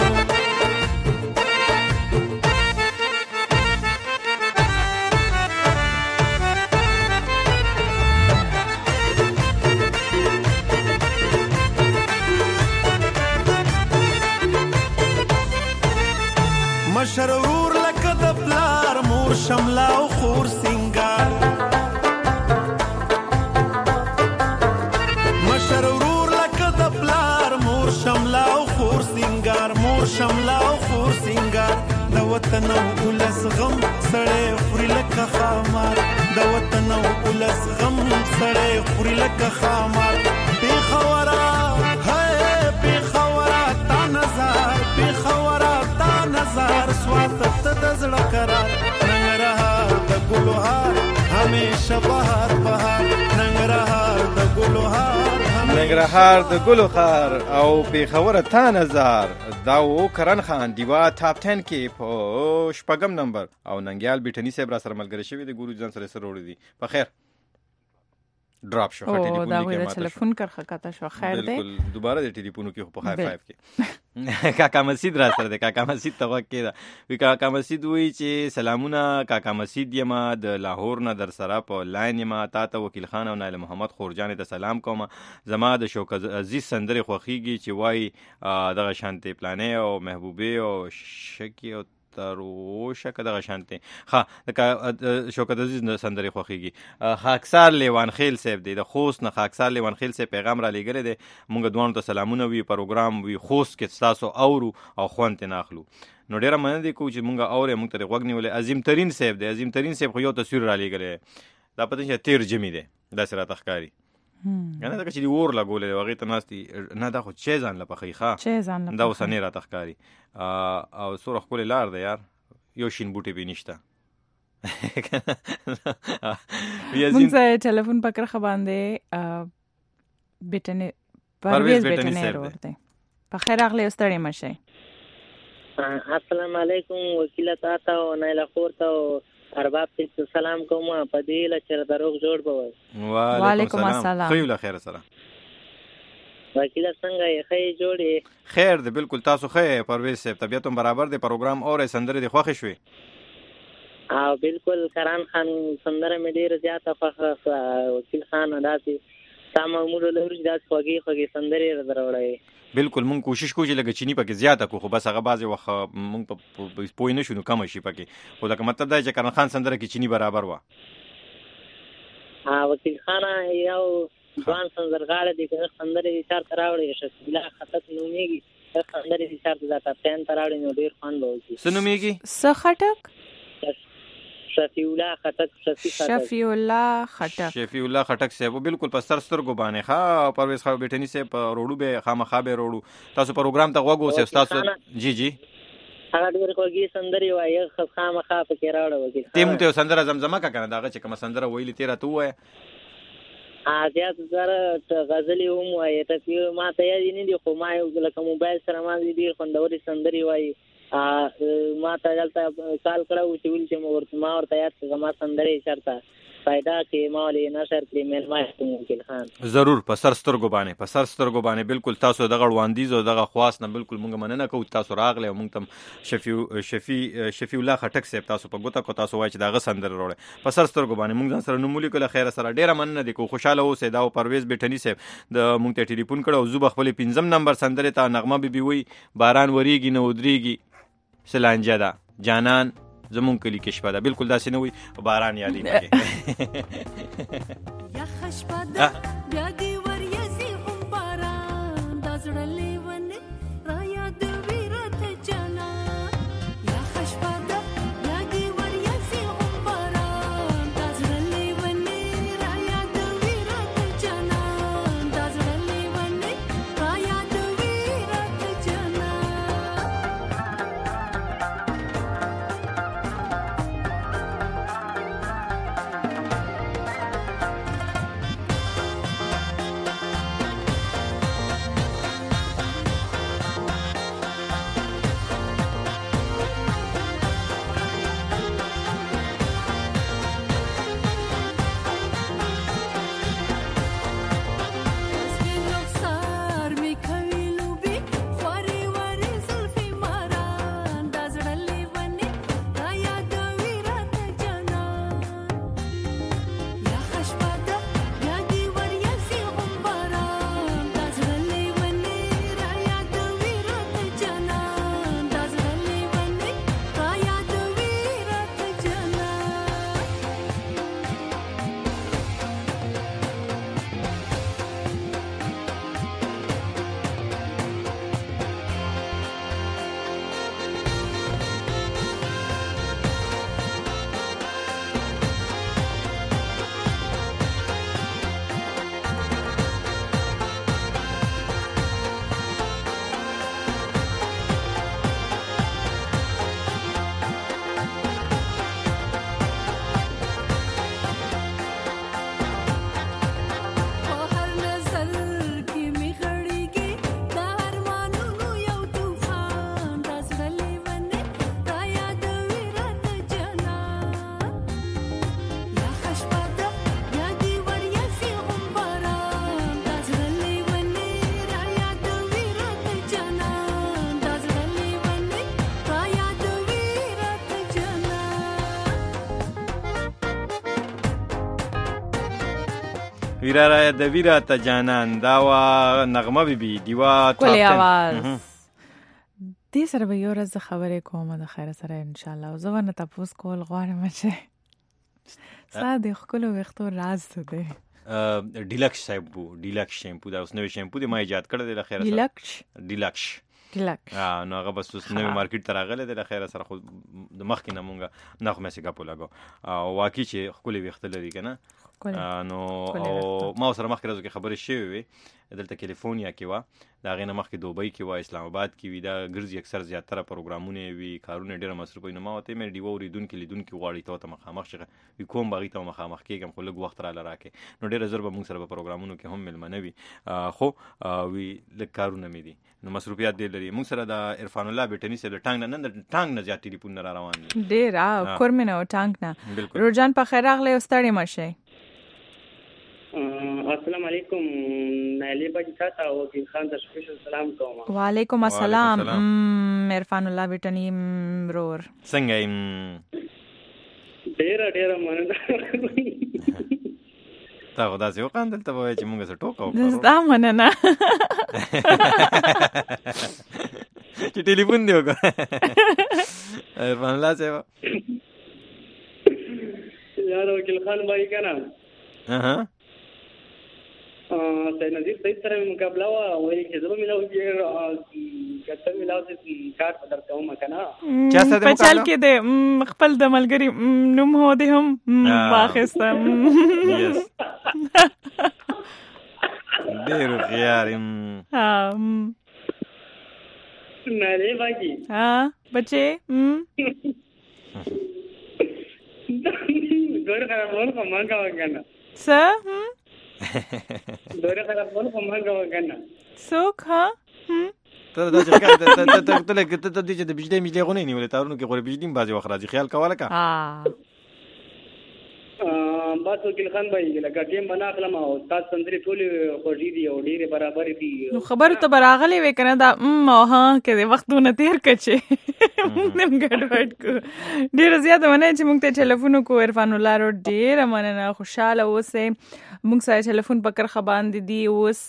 مشرور لکه د پلار مور شملا او خور سنگار مشرور لکه د پلار مور شملا او خور سنگار مور شملا او خور سنگار د وطن او ولس غم سړی خوري لکه خامار د وطن او ولس غم سړی خوري لکه خامار پیښور هي پیښور تا نظر پیښور تا نظر سوات د زړه قرار ننګرهار د ګلوهار همیشه بهار بهار ننګرهار د ګلوهار
ننګرهار د ګلوهار او پیښور تا نظر دا و کرن خان دیوا ټاپ ټن کې په شپږم نمبر او ننګیال بیٹنی صاحب را سره ملګری شوی د ګورو ځان سره سره وړي دي په خیر ډراپ شو
ټلیفون دا غوړه ټلیفون کرخه کاته شو خیر دی
بالکل دوباره د ټلیفونو کې په هاي فایو کې کاکا مسجد را سره دی کاکا مسجد ته وکړه دا وی کاکا مسجد وی چې سلامونه کاکا مسجد یما د لاهور نه در سره په لاین یما تا ته وکیل خان او نایل محمد خورجان ته سلام کوم زما د شوک عزیز سندره خوخیږي چې وای دغه شانته پلانې او محبوبه او شکی او تروشه که دغه شانته ها د شوکت عزیز سندري خوخيږي خاکسار لیوان خیل صاحب دی د خوست نه خاکسار لیوان خیل صاحب پیغام را لګره دی مونږ دوه ته سلامونه وی پروګرام وی خوست کې تاسو اورو او خوانت نه اخلو نو ډیره مننه کوم چې مونږ اورې مونږ ته غوږ نیولې عظیم ترين صاحب دی عظیم ترين صاحب خو یو تصویر را لګره دا پته چې تیر جمی دی دا سره تخکاری کنه دا چې دی ور لا ګولې وغه ته ناستي نه دا خو چې ځان لپاره خیخه
چې ځان لپاره
دا وسنه را تخکاری او سور خپل لار دی یار یو شین بوټي به نشته
مونږ ته ټلیفون پکړه خباندې بیٹنه پرویز بیٹنه ورته په خیر اغلی استړی مشه
السلام علیکم وکیل تاسو او نایله خور ته ارباب ته سلام کوم په دې لچر دروغ جوړ بوي
وعلیکم السلام
خیو له خیر سره
وکیل څنګه یې خې جوړې
خیر دی بالکل تاسو خې پرویز صاحب طبيعت برابر دی پروګرام اور سندره دی خوښ شوي
او بالکل کران خان سندره مې ډیر زیاته خوښه وکیل خان داسې سامو لوري داسې خوږی خوږی سندره دروړې
بالکل مونږ کوشش کوو چې لږ چینی پکې زیاته کو خو بس هغه بعضی وخت مونږ په پوی نه شو کم شي پکې خو دا مطلب دا چې کران خان سندره کې چینی برابر و
ها وکیل خان یو ځوان سندرغاړي دي چې سندري چار تراوړي شي بلا خطت نوميږي سندري چار د کاپټن تراوړي نو ډیر خوان بوي
سنوميږي
س خټک
شفیع الله خټک
شفیع الله خټک
شفیع الله خټک صاحب بالکل په سر سترګو باندې ښا پرویز خو بیٹنی صاحب روړو به خامخا به روړو تاسو پروګرام ته وګورئ اوس تاسو جی جی
هغه ډیر کوږي سندري وایي خامخا په کې راوړو وګي
تیم ته سندره زمزمه کا کنه داغه چې کوم سندره ویلې تیرا تو وای
اځه زره غزلی هم وایي ته ما ته یې نه دی خو ما یو لکه موبایل سره ما دې خوندوري سندري وایي ما ته دلته کال کړو چې ویل چې ما ورته ما ورته یاد څنګه ما سندري چرته فائدہ کې مالې نشر کړې مېل ما کوم وکیل خان
ضرور په سر سترګو باندې په سر سترګو باندې بالکل تاسو دغه وړاندیز او دغه خواست نه بالکل مونږ مننه کوو تاسو راغله او مونږ تم شفیع شفیع شفیع الله خټک صاحب تاسو په ګوته کو تاسو وایي چې دغه سندره وروړي په سر سترګو باندې مونږ ځان سره نومولي کله خیر سره ډیره مننه دي کو خوشاله اوسئ دا پرویز بیٹنی صاحب د مونږ ته ټلیفون کړو زوب خپل پنځم نمبر سندره ته نغمه بیبي وی باران وریږي نه ودریږي سلانجه ده جانان زمون کلی کې شپه ده بالکل داسې نه وي باران یادې پکې
یا خشپه ده بیا دی وریځي هم باران دا زړه لیونې را یادوي راته جانان یا خشپه ده بیا دی وریځي هم باران دا زړه لیونې را یادوي راته جانان دا زړه لیونې را یادوي راته جانان
ویرا را د ویرا ته جانان دا وا نغمه بیبي دیوا
کلی आवाज دې سره به یو ورځ خبرې کوم د خیر سره ان شاء الله او زه ونه تاسو کول غواړم چې ساده خپل وختو راز ده
ډیلکس شیمپو ډیلکس شیمپو دا اوس نوې شیمپو دی ما ایجاد کړی دی د خیر سره
ډیلکس
ډیلکس
ډیلکس
نو هغه بس اوس نوې مارکیټ ته راغلی دی د خیر سره خو د مخکې نه مونږه نه خو مې سګه په لګو او واقعي چې خپل وخت لري کنه نو ما سره مخکې راځو کې خبرې شوې وي دلته کیلیفورنیا کې و دا غینه مخکې دوبۍ کې و اسلام آباد کې وی دا ګرځي اکثر زیاتره پروګرامونه وی کارونه ډیره مصرف وي نو ما ته مې دیو ریدون کې لیدون کې غواړي ته مخامخ شغه وی کوم باغی ته مخامخ کېږم خو لږ وخت را لراکې نو ډیره ضرب موږ سره په پروګرامونو کې هم ملمنه وي خو وی لږ کارونه مې دي نو مصروفیات ډیر لري موږ سره د عرفان الله بیٹنی سره ټانګ نه نه ټانګ نه زیات ټلیفون را روان دي
ډیر کورمنه او ټانګ نه روجان په خیر راغله او ستړي مشه
السلام علیکم نایلی باجی تاسو او وکیل خان ته سپیشل سلام کوم
وعلیکم السلام عرفان الله بیٹنی مرور
څنګه ایم
ډیر ډیر مننه
تا خدا سي وقاندل ته وای چې موږ سره ټوکاو
زدا مننه
چې ټلیفون دی وکړه عرفان الله سیوا
یار وکیل خان بھائی کنه
اها
سید نذیر سید سره مقابله وا وایي چې زما ملاو چې کته ملاو چې کار په درته وم کنه
چا سره په چل کې د خپل د ملګری نوم هو دې هم واخستم
یس ډېر خيارم
ها
نه لري باجی
ها بچي
ګور خراب ول کومه کنه
س
دوره خراب ول کومه کنه
څوک ها
ته دا چې ته ته ته ته ته ته د بجلی مجلی غونې نیولې تارونو کې غوړې بجلی بازي وخت راځي خیال کاواله کا
ا بس وکیل خان بھائی لکه ټیم بنا کړم او تاسو سندري ټول خوږی دي او ډیره برابر دي.
نو خبر ته براغلی وې کنه دا ام او ها کې وختونه تیر کچې موږ نن ګډوډ کو ډیره زیاته ونه چې موږ ته ټلیفون کو عرفان الله رو ډیره مننه خوشاله اوسه. موږ سره ټلیفون پکر خبان دي دي اوس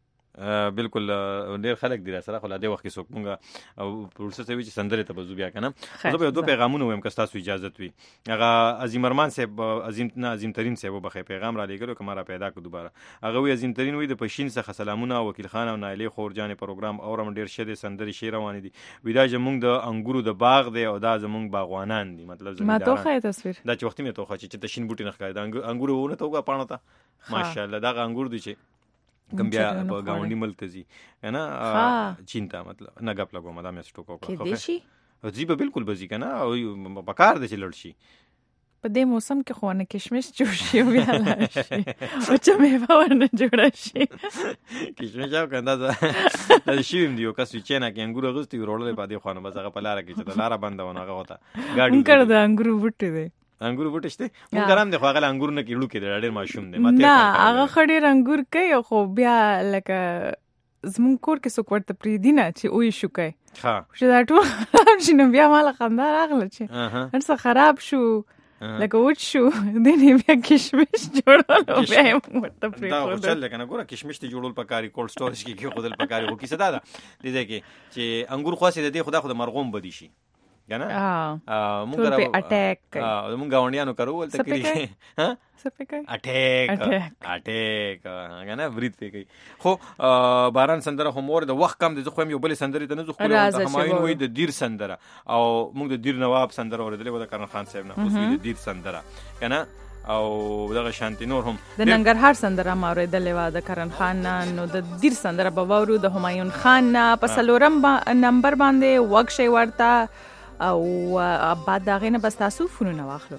بالکل ډیر خلک دی سره خو لا د وخت کې څوک مونږه او پروسس وی چې سندره ته بزو بیا کنه. زه به دوه پیغامونه ویم که تاسو اجازه وي. هغه عظیم ارمان صاحب عظیم نه عظیم ترین صاحب بخې پیغام را لګلو کوم را پیدا کو دوباره. هغه وی عظیم ترین وی د پښین څخه سلامونه وکیل خان او نایله خورجان پروګرام اورم ډیر شه د سندري شی روان دي. ودا چې مونږ د انګورو د باغ دی او دا زمونږ باغوانان دي مطلب زموږ
ما توخه تصویر
دا چې وخت می توخه چې تشین بوټي نه ښکاري د انګورو ونه توګه پانه تا ماشاءالله دا انګور دي چې کم بیا په گاونډي ملک ته زی کنه چینتا مطلب نه غپ لګو مدام سټوکو کو
کې دیشي
جی به بالکل بزی کنه او پکار د چلړ شي
په دې موسم کې خو نه کشمش جوړ شي او بیا لاشي او چې مې باور نه جوړ شي
کشمش او کنده دا شیم دیو کس چې نه کې انګور غوستي ورولې په دې خوانه بس هغه په لار کې چې لار بندونه هغه وتا
ګاډي کړ د انګور وټه دی
انګور وټه شته مونږ ګرام دی خو هغه انګور نه کېړو کې ډېر ماشوم دی
ماته نه هغه خډیر انګور کوي خو بیا لکه زمون کور کې څوک ورته پری دینه چې وې شو کوي
ها
چې دا ټول خراب شي نو بیا مال خندا راغله چې هرڅه خراب شو لکه وټ شو دنه بیا کشمش جوړول بیا ورته پری
دا چل کنه ګوره کشمش ته جوړول پکاري کولډ سټوریج کې کې خودل پکاري خو کیسه دا ده دې کې چې انګور خاصه د دې خدا خود مرغوم بدی شي کنه ا مونږ
په اٹیک
ا مونږ غونډیانو کرو ولته کې ها
سپکای
اٹیک اٹیک کنه برید پی کوي خو باران سندره هم ور د وخت کم د زخم یو بل سندره ته نه زخم ته هماین وې د دیر سندره او مونږ د دیر نواب سندره اوریدلې و د کرن خان صاحب نه اوس د دیر سندره کنه او دغه شانتی نور هم
د ننګرهار سندره ما اوریدلې و د کرن خان نو د دیر سندره به وورو د همایون خان په سلورم نمبر باندې وګشي ورته او بعد دغه نه بس تاسو فونونه واخلو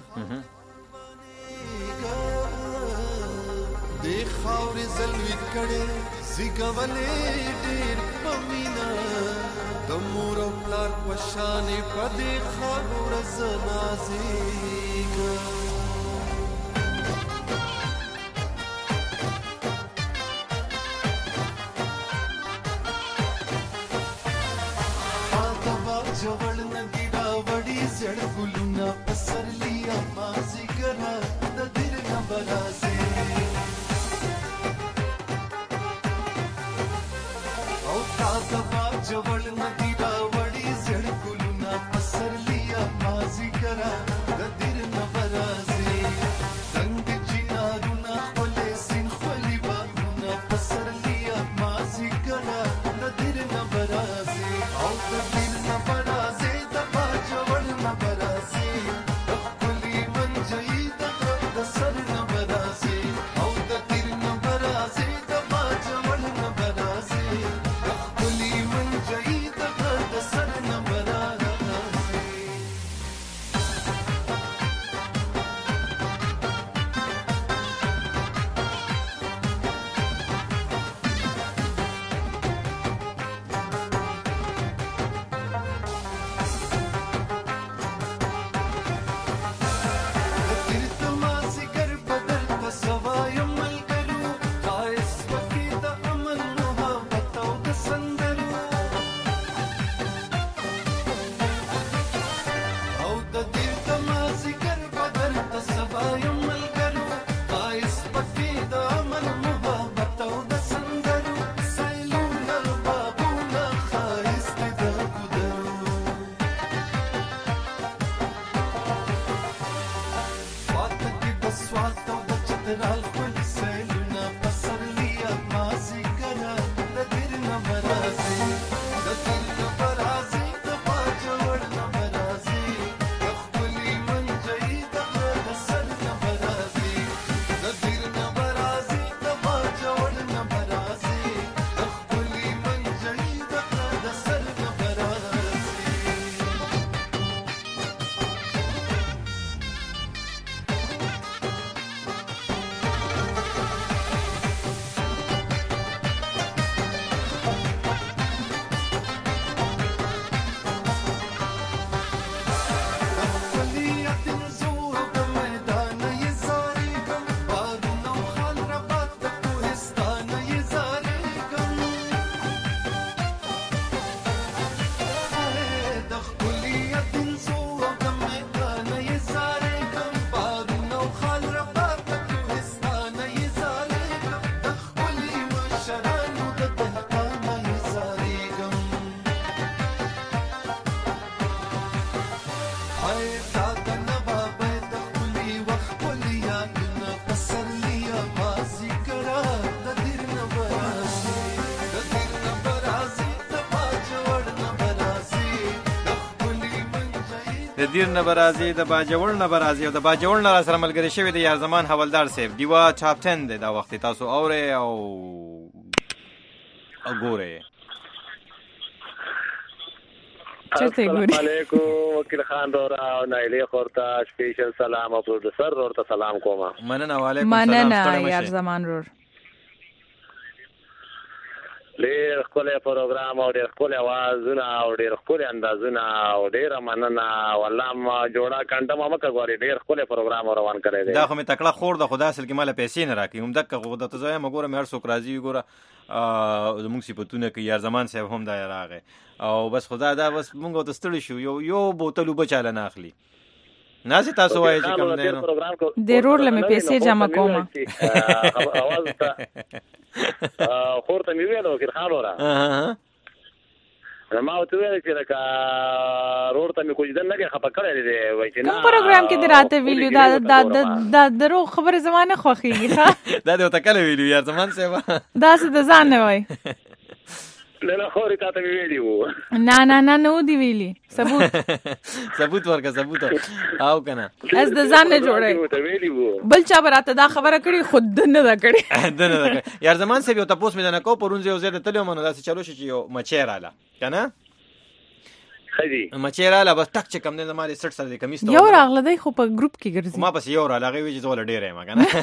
د خاورې زلوي کړي زیګولې ډېر پمینا د مور او پلار په شانې په دې خاورې زنازيګ آګوا جوړ نګي دا وړي زړ ګلونه پسرلی اما زیګرا د دیر نه برازي جوړ نګي دا وړي زړ ګلونه پسرلی اما زیګرا د دیر نه برازي څنګه جنارونه خپل سین خولي باغونه پسرلی اما زیګرا د دیر نه برازي او د دیر نه برازي د با جوړ نه برازي خپلې منځي د سر نه برازي او د دیر نه برازي د با جوړ نه برازي
د دیر نه برازي د باجوړ نه برازي او د باجوړ نه سره ملګری شوی د یار زمان حوالدار صاحب دیوا ټاپ ټن دی دا وخت تاسو اوره او وګوره.
السلام علیکم وکیل خان دورا او نایلی خورتا سپیشل سلام او پروډوسر ورته سلام کوم.
مننه وعلیکم السلام.
مننه یار زمان رور.
ډېر ښکلی پروګرام او ډېر ښکلی اوازونه او ډېر ښکلی اندازونه او ډېره مننه. والله ما جوړه کنټه ما مکه غواړي ډېر ښکلی پروګرام روان کړی دی.
دا خو مې تکړه خور ده خو دا اصل کې ماله پیسې نه راکوي همدکه خو درته زه وایم ګوره مې هر څوک راځي ګوره زموږ صفتونه کوي یار زمان صاحب هم دا راغی او بس خدا دا بس مونږ ورته ستړي شو یو یو بوتل اوبه چاله نه اخلي. ناسې تاسو وایئ چې کوم دی نو
د رور له مې پیسې جمع کومه
اواز ته خور ته مې ویل وکیل خان ورا ما ورته ویل چې لکه رور ته مې کوجدن نه خپه کړی دی وایي چې
کوم پروګرام کې دې راته ویلو دا د دروغ خبرې زمانه خوښېږي ښه
دا دې ورته کله ویلو یار زمان صاحب
داسې د ځان نه وایي
نه نه خورې تا ته مې ویلي وو
نه نه نه نه ودې ویلي ثبوت
ثبوت ورکړه ثبوت او که نه
از د ځان نه جوړی بل چا به راته دا خبره کړې خو ده نه ده کړې
ده نه ده کړې یار زمان صاحب یو تپوس مې ده نه کوو پرون زه یو ځای ته تللی وم نو داسې چلو شو چې یو مچۍ راله که نه مچۍ راله بس ټک چې کم دی زما د سټ سره د کمیس
یو راغله دی خو په ګروپ کې ګرځي
ما پسې یو راله هغې وایي چې زه وله ډېره یم که نه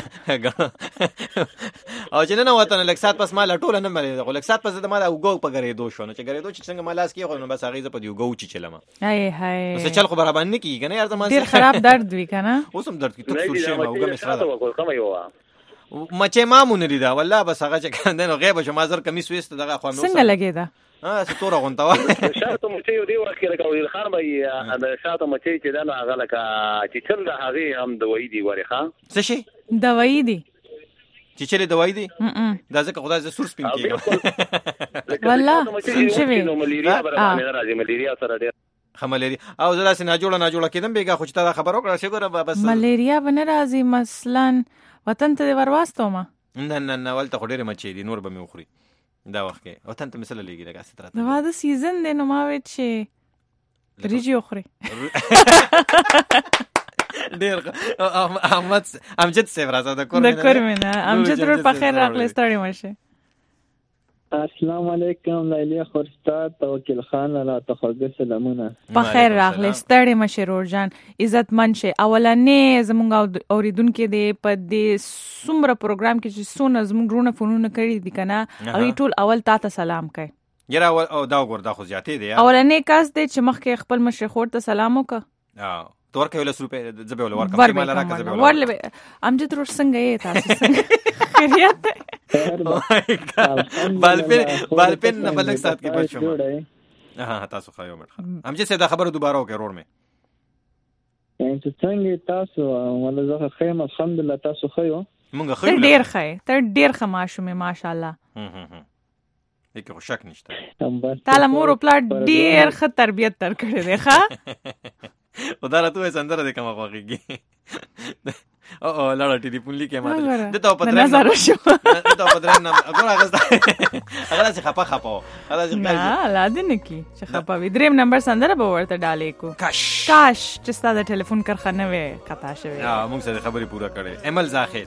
او چې ننوته نو لږ ساعت پس ما له ټوله نه ملېده خو لږ ساعت پس د ما د اوږو په ګرېدو شو نو چې ګرېدو چې څنګه ما لاس کېښود نو بس هغې زه په دې اوږو وچیچلم
ای هی
نو څه چل خو برابر نه کېږي که نه یار زما
ډېر خراب درد وي که نه
اوس هم درد کېږي توک سور شوی یم اوږه مې سره ده مچۍ ما مونري ده والله بس هغه چې کوم دی نو غیبه شو ما زر کمیس ویسته دغه خوا مې
څنګه لګېده
څه توره غونته وه
شاته مچۍ یو دې وخت کې لکه ویل خان به د شاته مچۍ چې ده نو هغه لکه چیچل د هغې هم دوایي دي ورې ښه
څه شي
دوایي دي
چیچلې دوایي دي دا ځکه خدای زه سور سپین کېږم
والله سپین شوي
ملیریا برابر نه راځي ملیریا سره ډېر
ښه ملیریا او زه داسې ناجوړه ناجوړه کېدم بېګا خو چې تا دا خبره وکړه چې ګوره بس
ملیریا به نه راځي مثلا وطن ته دې ور واستومه
نه نه نه ولته خو ډېرې مچۍ دي نور به مې وخوري دا وخت کې وطن ته مې څه لېږي لږ هسې تراته
د واده سیزن دی نو ما ویل چې وریجې وخورې
ډېر احمد امجد صاحب راځه د کور
د کور مې نه امجد رور په خیر راغلی ستړی مه شې
السلام علیکم لیلی خورستاد توکل خان راته خوږه سلامونه
په خیر راغلی ستړی مه شې رور جان عزتمند شې اولنې زموږ اورېدونکي دی په دې څومره پروګرام کې چې څونه زموږ وروڼه فونونه کړي دي که نه هغوی ټول اول تا ته سلام کوي
یاره او دا وګوره دا خو زیاتې دی
اولنې کس دی چې مخکې خپل مشرې خور ته سلام وکړه
ته ورکوې لس روپۍ زه به یې ورکړم چې ماله راکړه زه به یې ورکړم
امجد رور څنګه یې تاسو څنګه خیریت دی
بالپن نه بل لږ ساعت کې بچ شوم تاسو ښه یو منټ امجد صاحب دا خبره دوباره وکړئ رور مې
چې څنګه تاسو ولا زه ښه یم الحمدلله تاسو ښه یو
مونږ ښه
یو ډېر ښه یې ته ډېر ښه ماشوم یې ماشاءالله
هېڅ خو شک نشته
تا له مور و پلار ډېر ښه تربیت درکړی دی ښه
خو دا راته وایي سندره دې کومه خوښېږي او لاړه ټلیفون لیکې ماته د ته په درېیم
نظر وشو
د ته په درېیم نمبر ګوره هغه هغه داسې خپه خپه و
نه لا دې نه کي چې خپه وي درېیم نمبر سندره به ورته ډالې کو کاش کاش چې ستا د ټلیفون کرښه نه وې قطع شوې
موږ سره خبرې پوره کړې امل زاخیل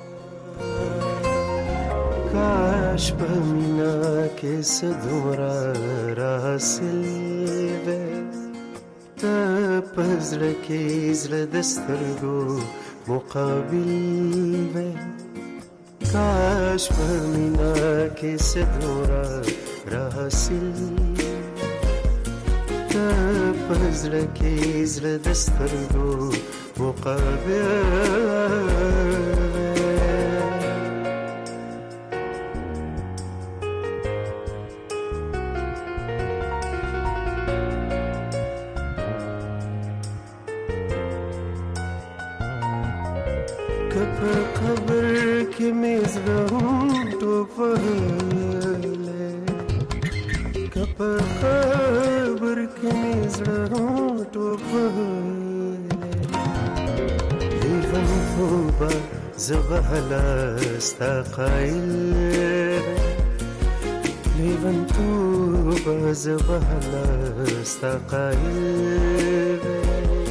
کاش په مینا کې څه دومره راسل وې ته په زړه کې زړه د سترګو مقابل وې کاش په مینا کې څه دومره راسل ته په زړه کې زړه د سترګو مقابل په قبر کې مې زړه ټوپهلی که په قبر کې مې زړه ټوپهلی لیونتوبه زه به هله ستا قایل لیونتوبه زه به هله ستا قایل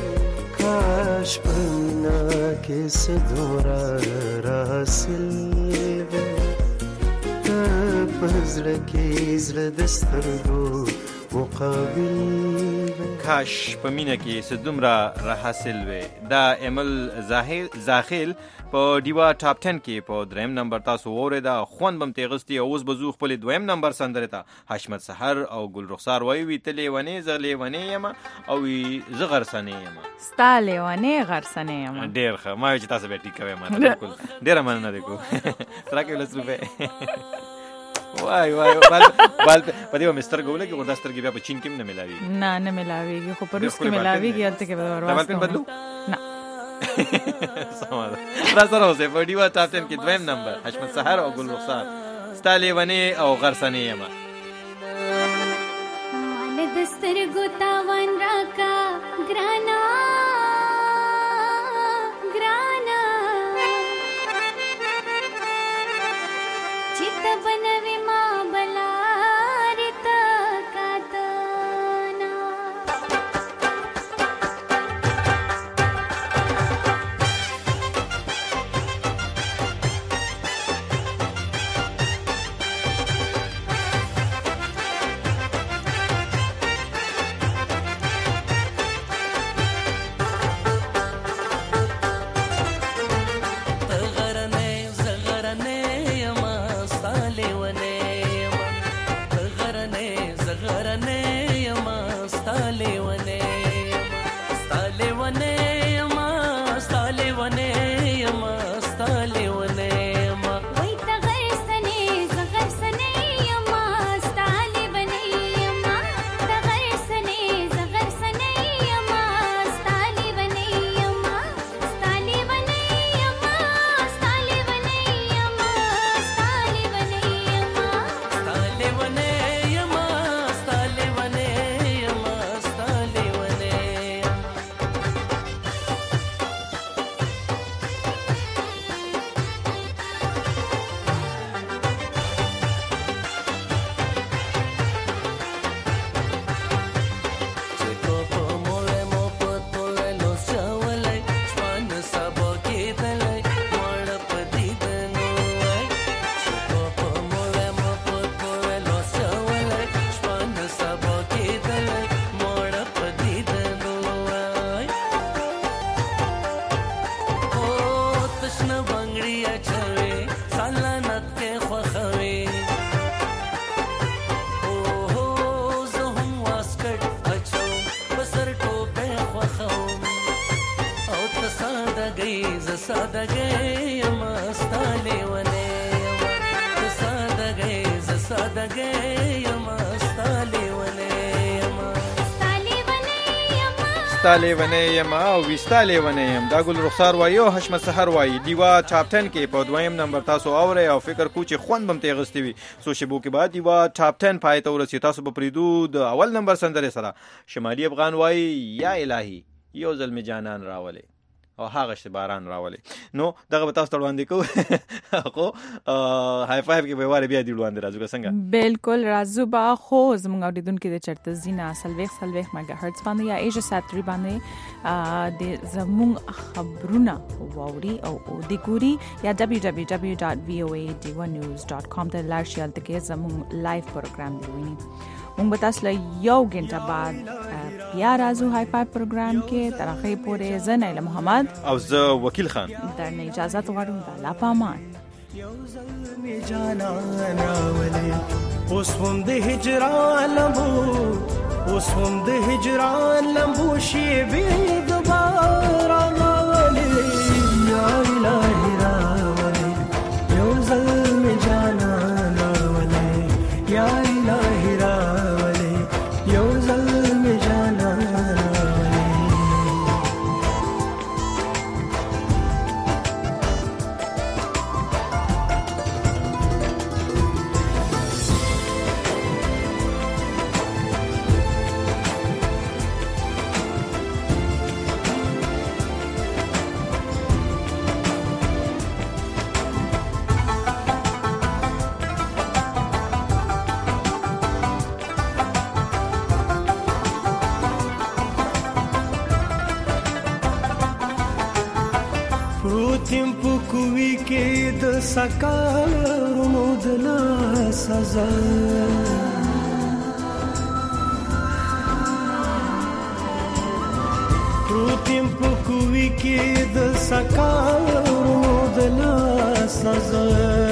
کاش پنا کې صدورا راسل وې ته پزړه کې زړه دسترګو مقابل
کاش په مینه کې صدومره را حاصل وې. دا امل زاهل زاخیل په دیوا ټاپ ټن کې په دریم نمبر تاسو وره دا خوان بم تیغستی اوس بزو خپل دویم نمبر سندره ته حشمت سحر او ګل رخسار وای وی تلې ونی زغلې ونی یم او زغر سنې یم
ستاله ونی غر سنې یم.
ډیر ښه ما چې تاسو به ټیک کوي ما بالکل ډیر مننه دیکو ترکه لس روپے وای وای بل بل په دې مستر ګوله کې وردا سترګې بیا په چین کې نه ملاوي
نه نه ملاويږي خو په روس کې ملاويږي البته کې ورواستو
بدلو
نه
سماده را سره اوسه په دیوا ټاپ ټن کې دویم نمبر حشمت سحر او ګل رخسار ستاله ونی او غرسنې یم.
مال دستر ګوتاوان راکا ګرانا ګرانا چیت بنوي ما بلارت کاتنا
ستاله ونی یم او وستاله ونی یم. دا ګل رخسار وایو حشمت سحر وای دیوا ټاپ ټن کې په دویم نمبر تاسو اوره او فکر کو چې خوان بم تیغستی وي سو شبو کې بعد دیوا ټاپ ټن پای ته ورسی تاسو په پریدو د اول نمبر سندره سره شمالي افغان وای یا الہی یو ظلم جانان راولې او هغه شته باران راولې. نو دغه تاسو تړوندې کو خو هاي فایو کې به واره بیا دی وړاندې راځو څنګه
بالکل راځو با خو زموږ اوریدونکو د چرته زینا سلويخ سلويخ میگا هرتز باندې یا ایجا ساتری باندې د زموږ خبرونه ووري او د ګوري یا دبليو دبليو دبليو ډاټ وی او ای ډي ون نیوز ډاټ کام ته لاړ شئ ته کې زموږ لایو پروګرام دی ویني. موږ به تاسو له یو غنټه بعد بیا راځو هاي فایو پروګرام کې تر هغه پورې زه نایله محمد
او زه وکیل خان
درنه اجازه غواړم. د الله پامان
یو ظلم جانان راولې اوس هم د هجران لمبو اوس هم د هجران لمبو شي به دوباره راولې یا الهی راولې یو ظلم جانان راولې یا الهی راولې یو ظلم جانان پروتیم په کوي کې د سکارونو د لاس سزا پروتیم په کوي کې د سکارونو د لاس سزا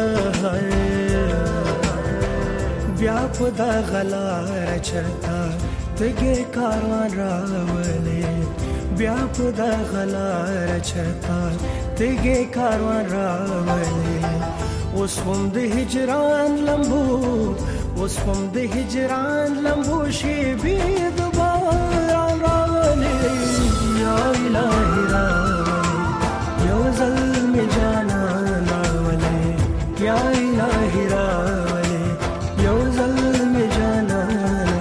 بیا په دا غلار چرتا تګي کاروان راولې بیا په دا غلار چرتا تګي کاروان راولې اوس هم د هجران لمبو اوس هم د هجران لمبو شي بيد باران راولې یا الهي راولې یو ظلم جانان راولې یا الهي راولې یو ظلم جانان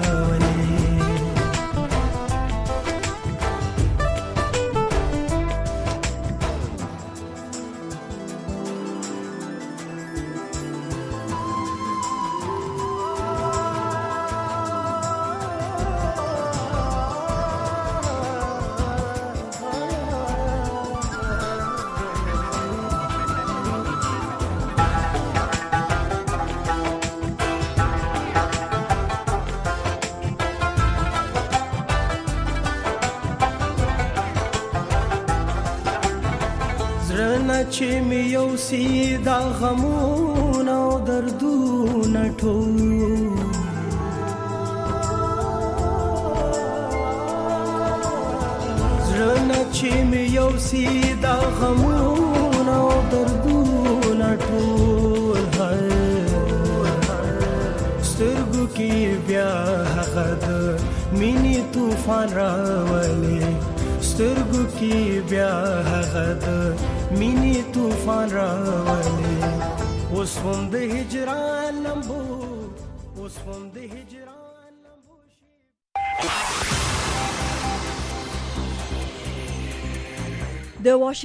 چې می یو سیدا غمون او دردونه ټول زړه چې می یو سیدا غمون او دردونه ټول سترګو کې بیا هغه د مینې طوفان راولي سترګو کې بیا هغه د مینی طوفان راولي اوس هم د هجران لمبو اوس هم د هجران لمبو
د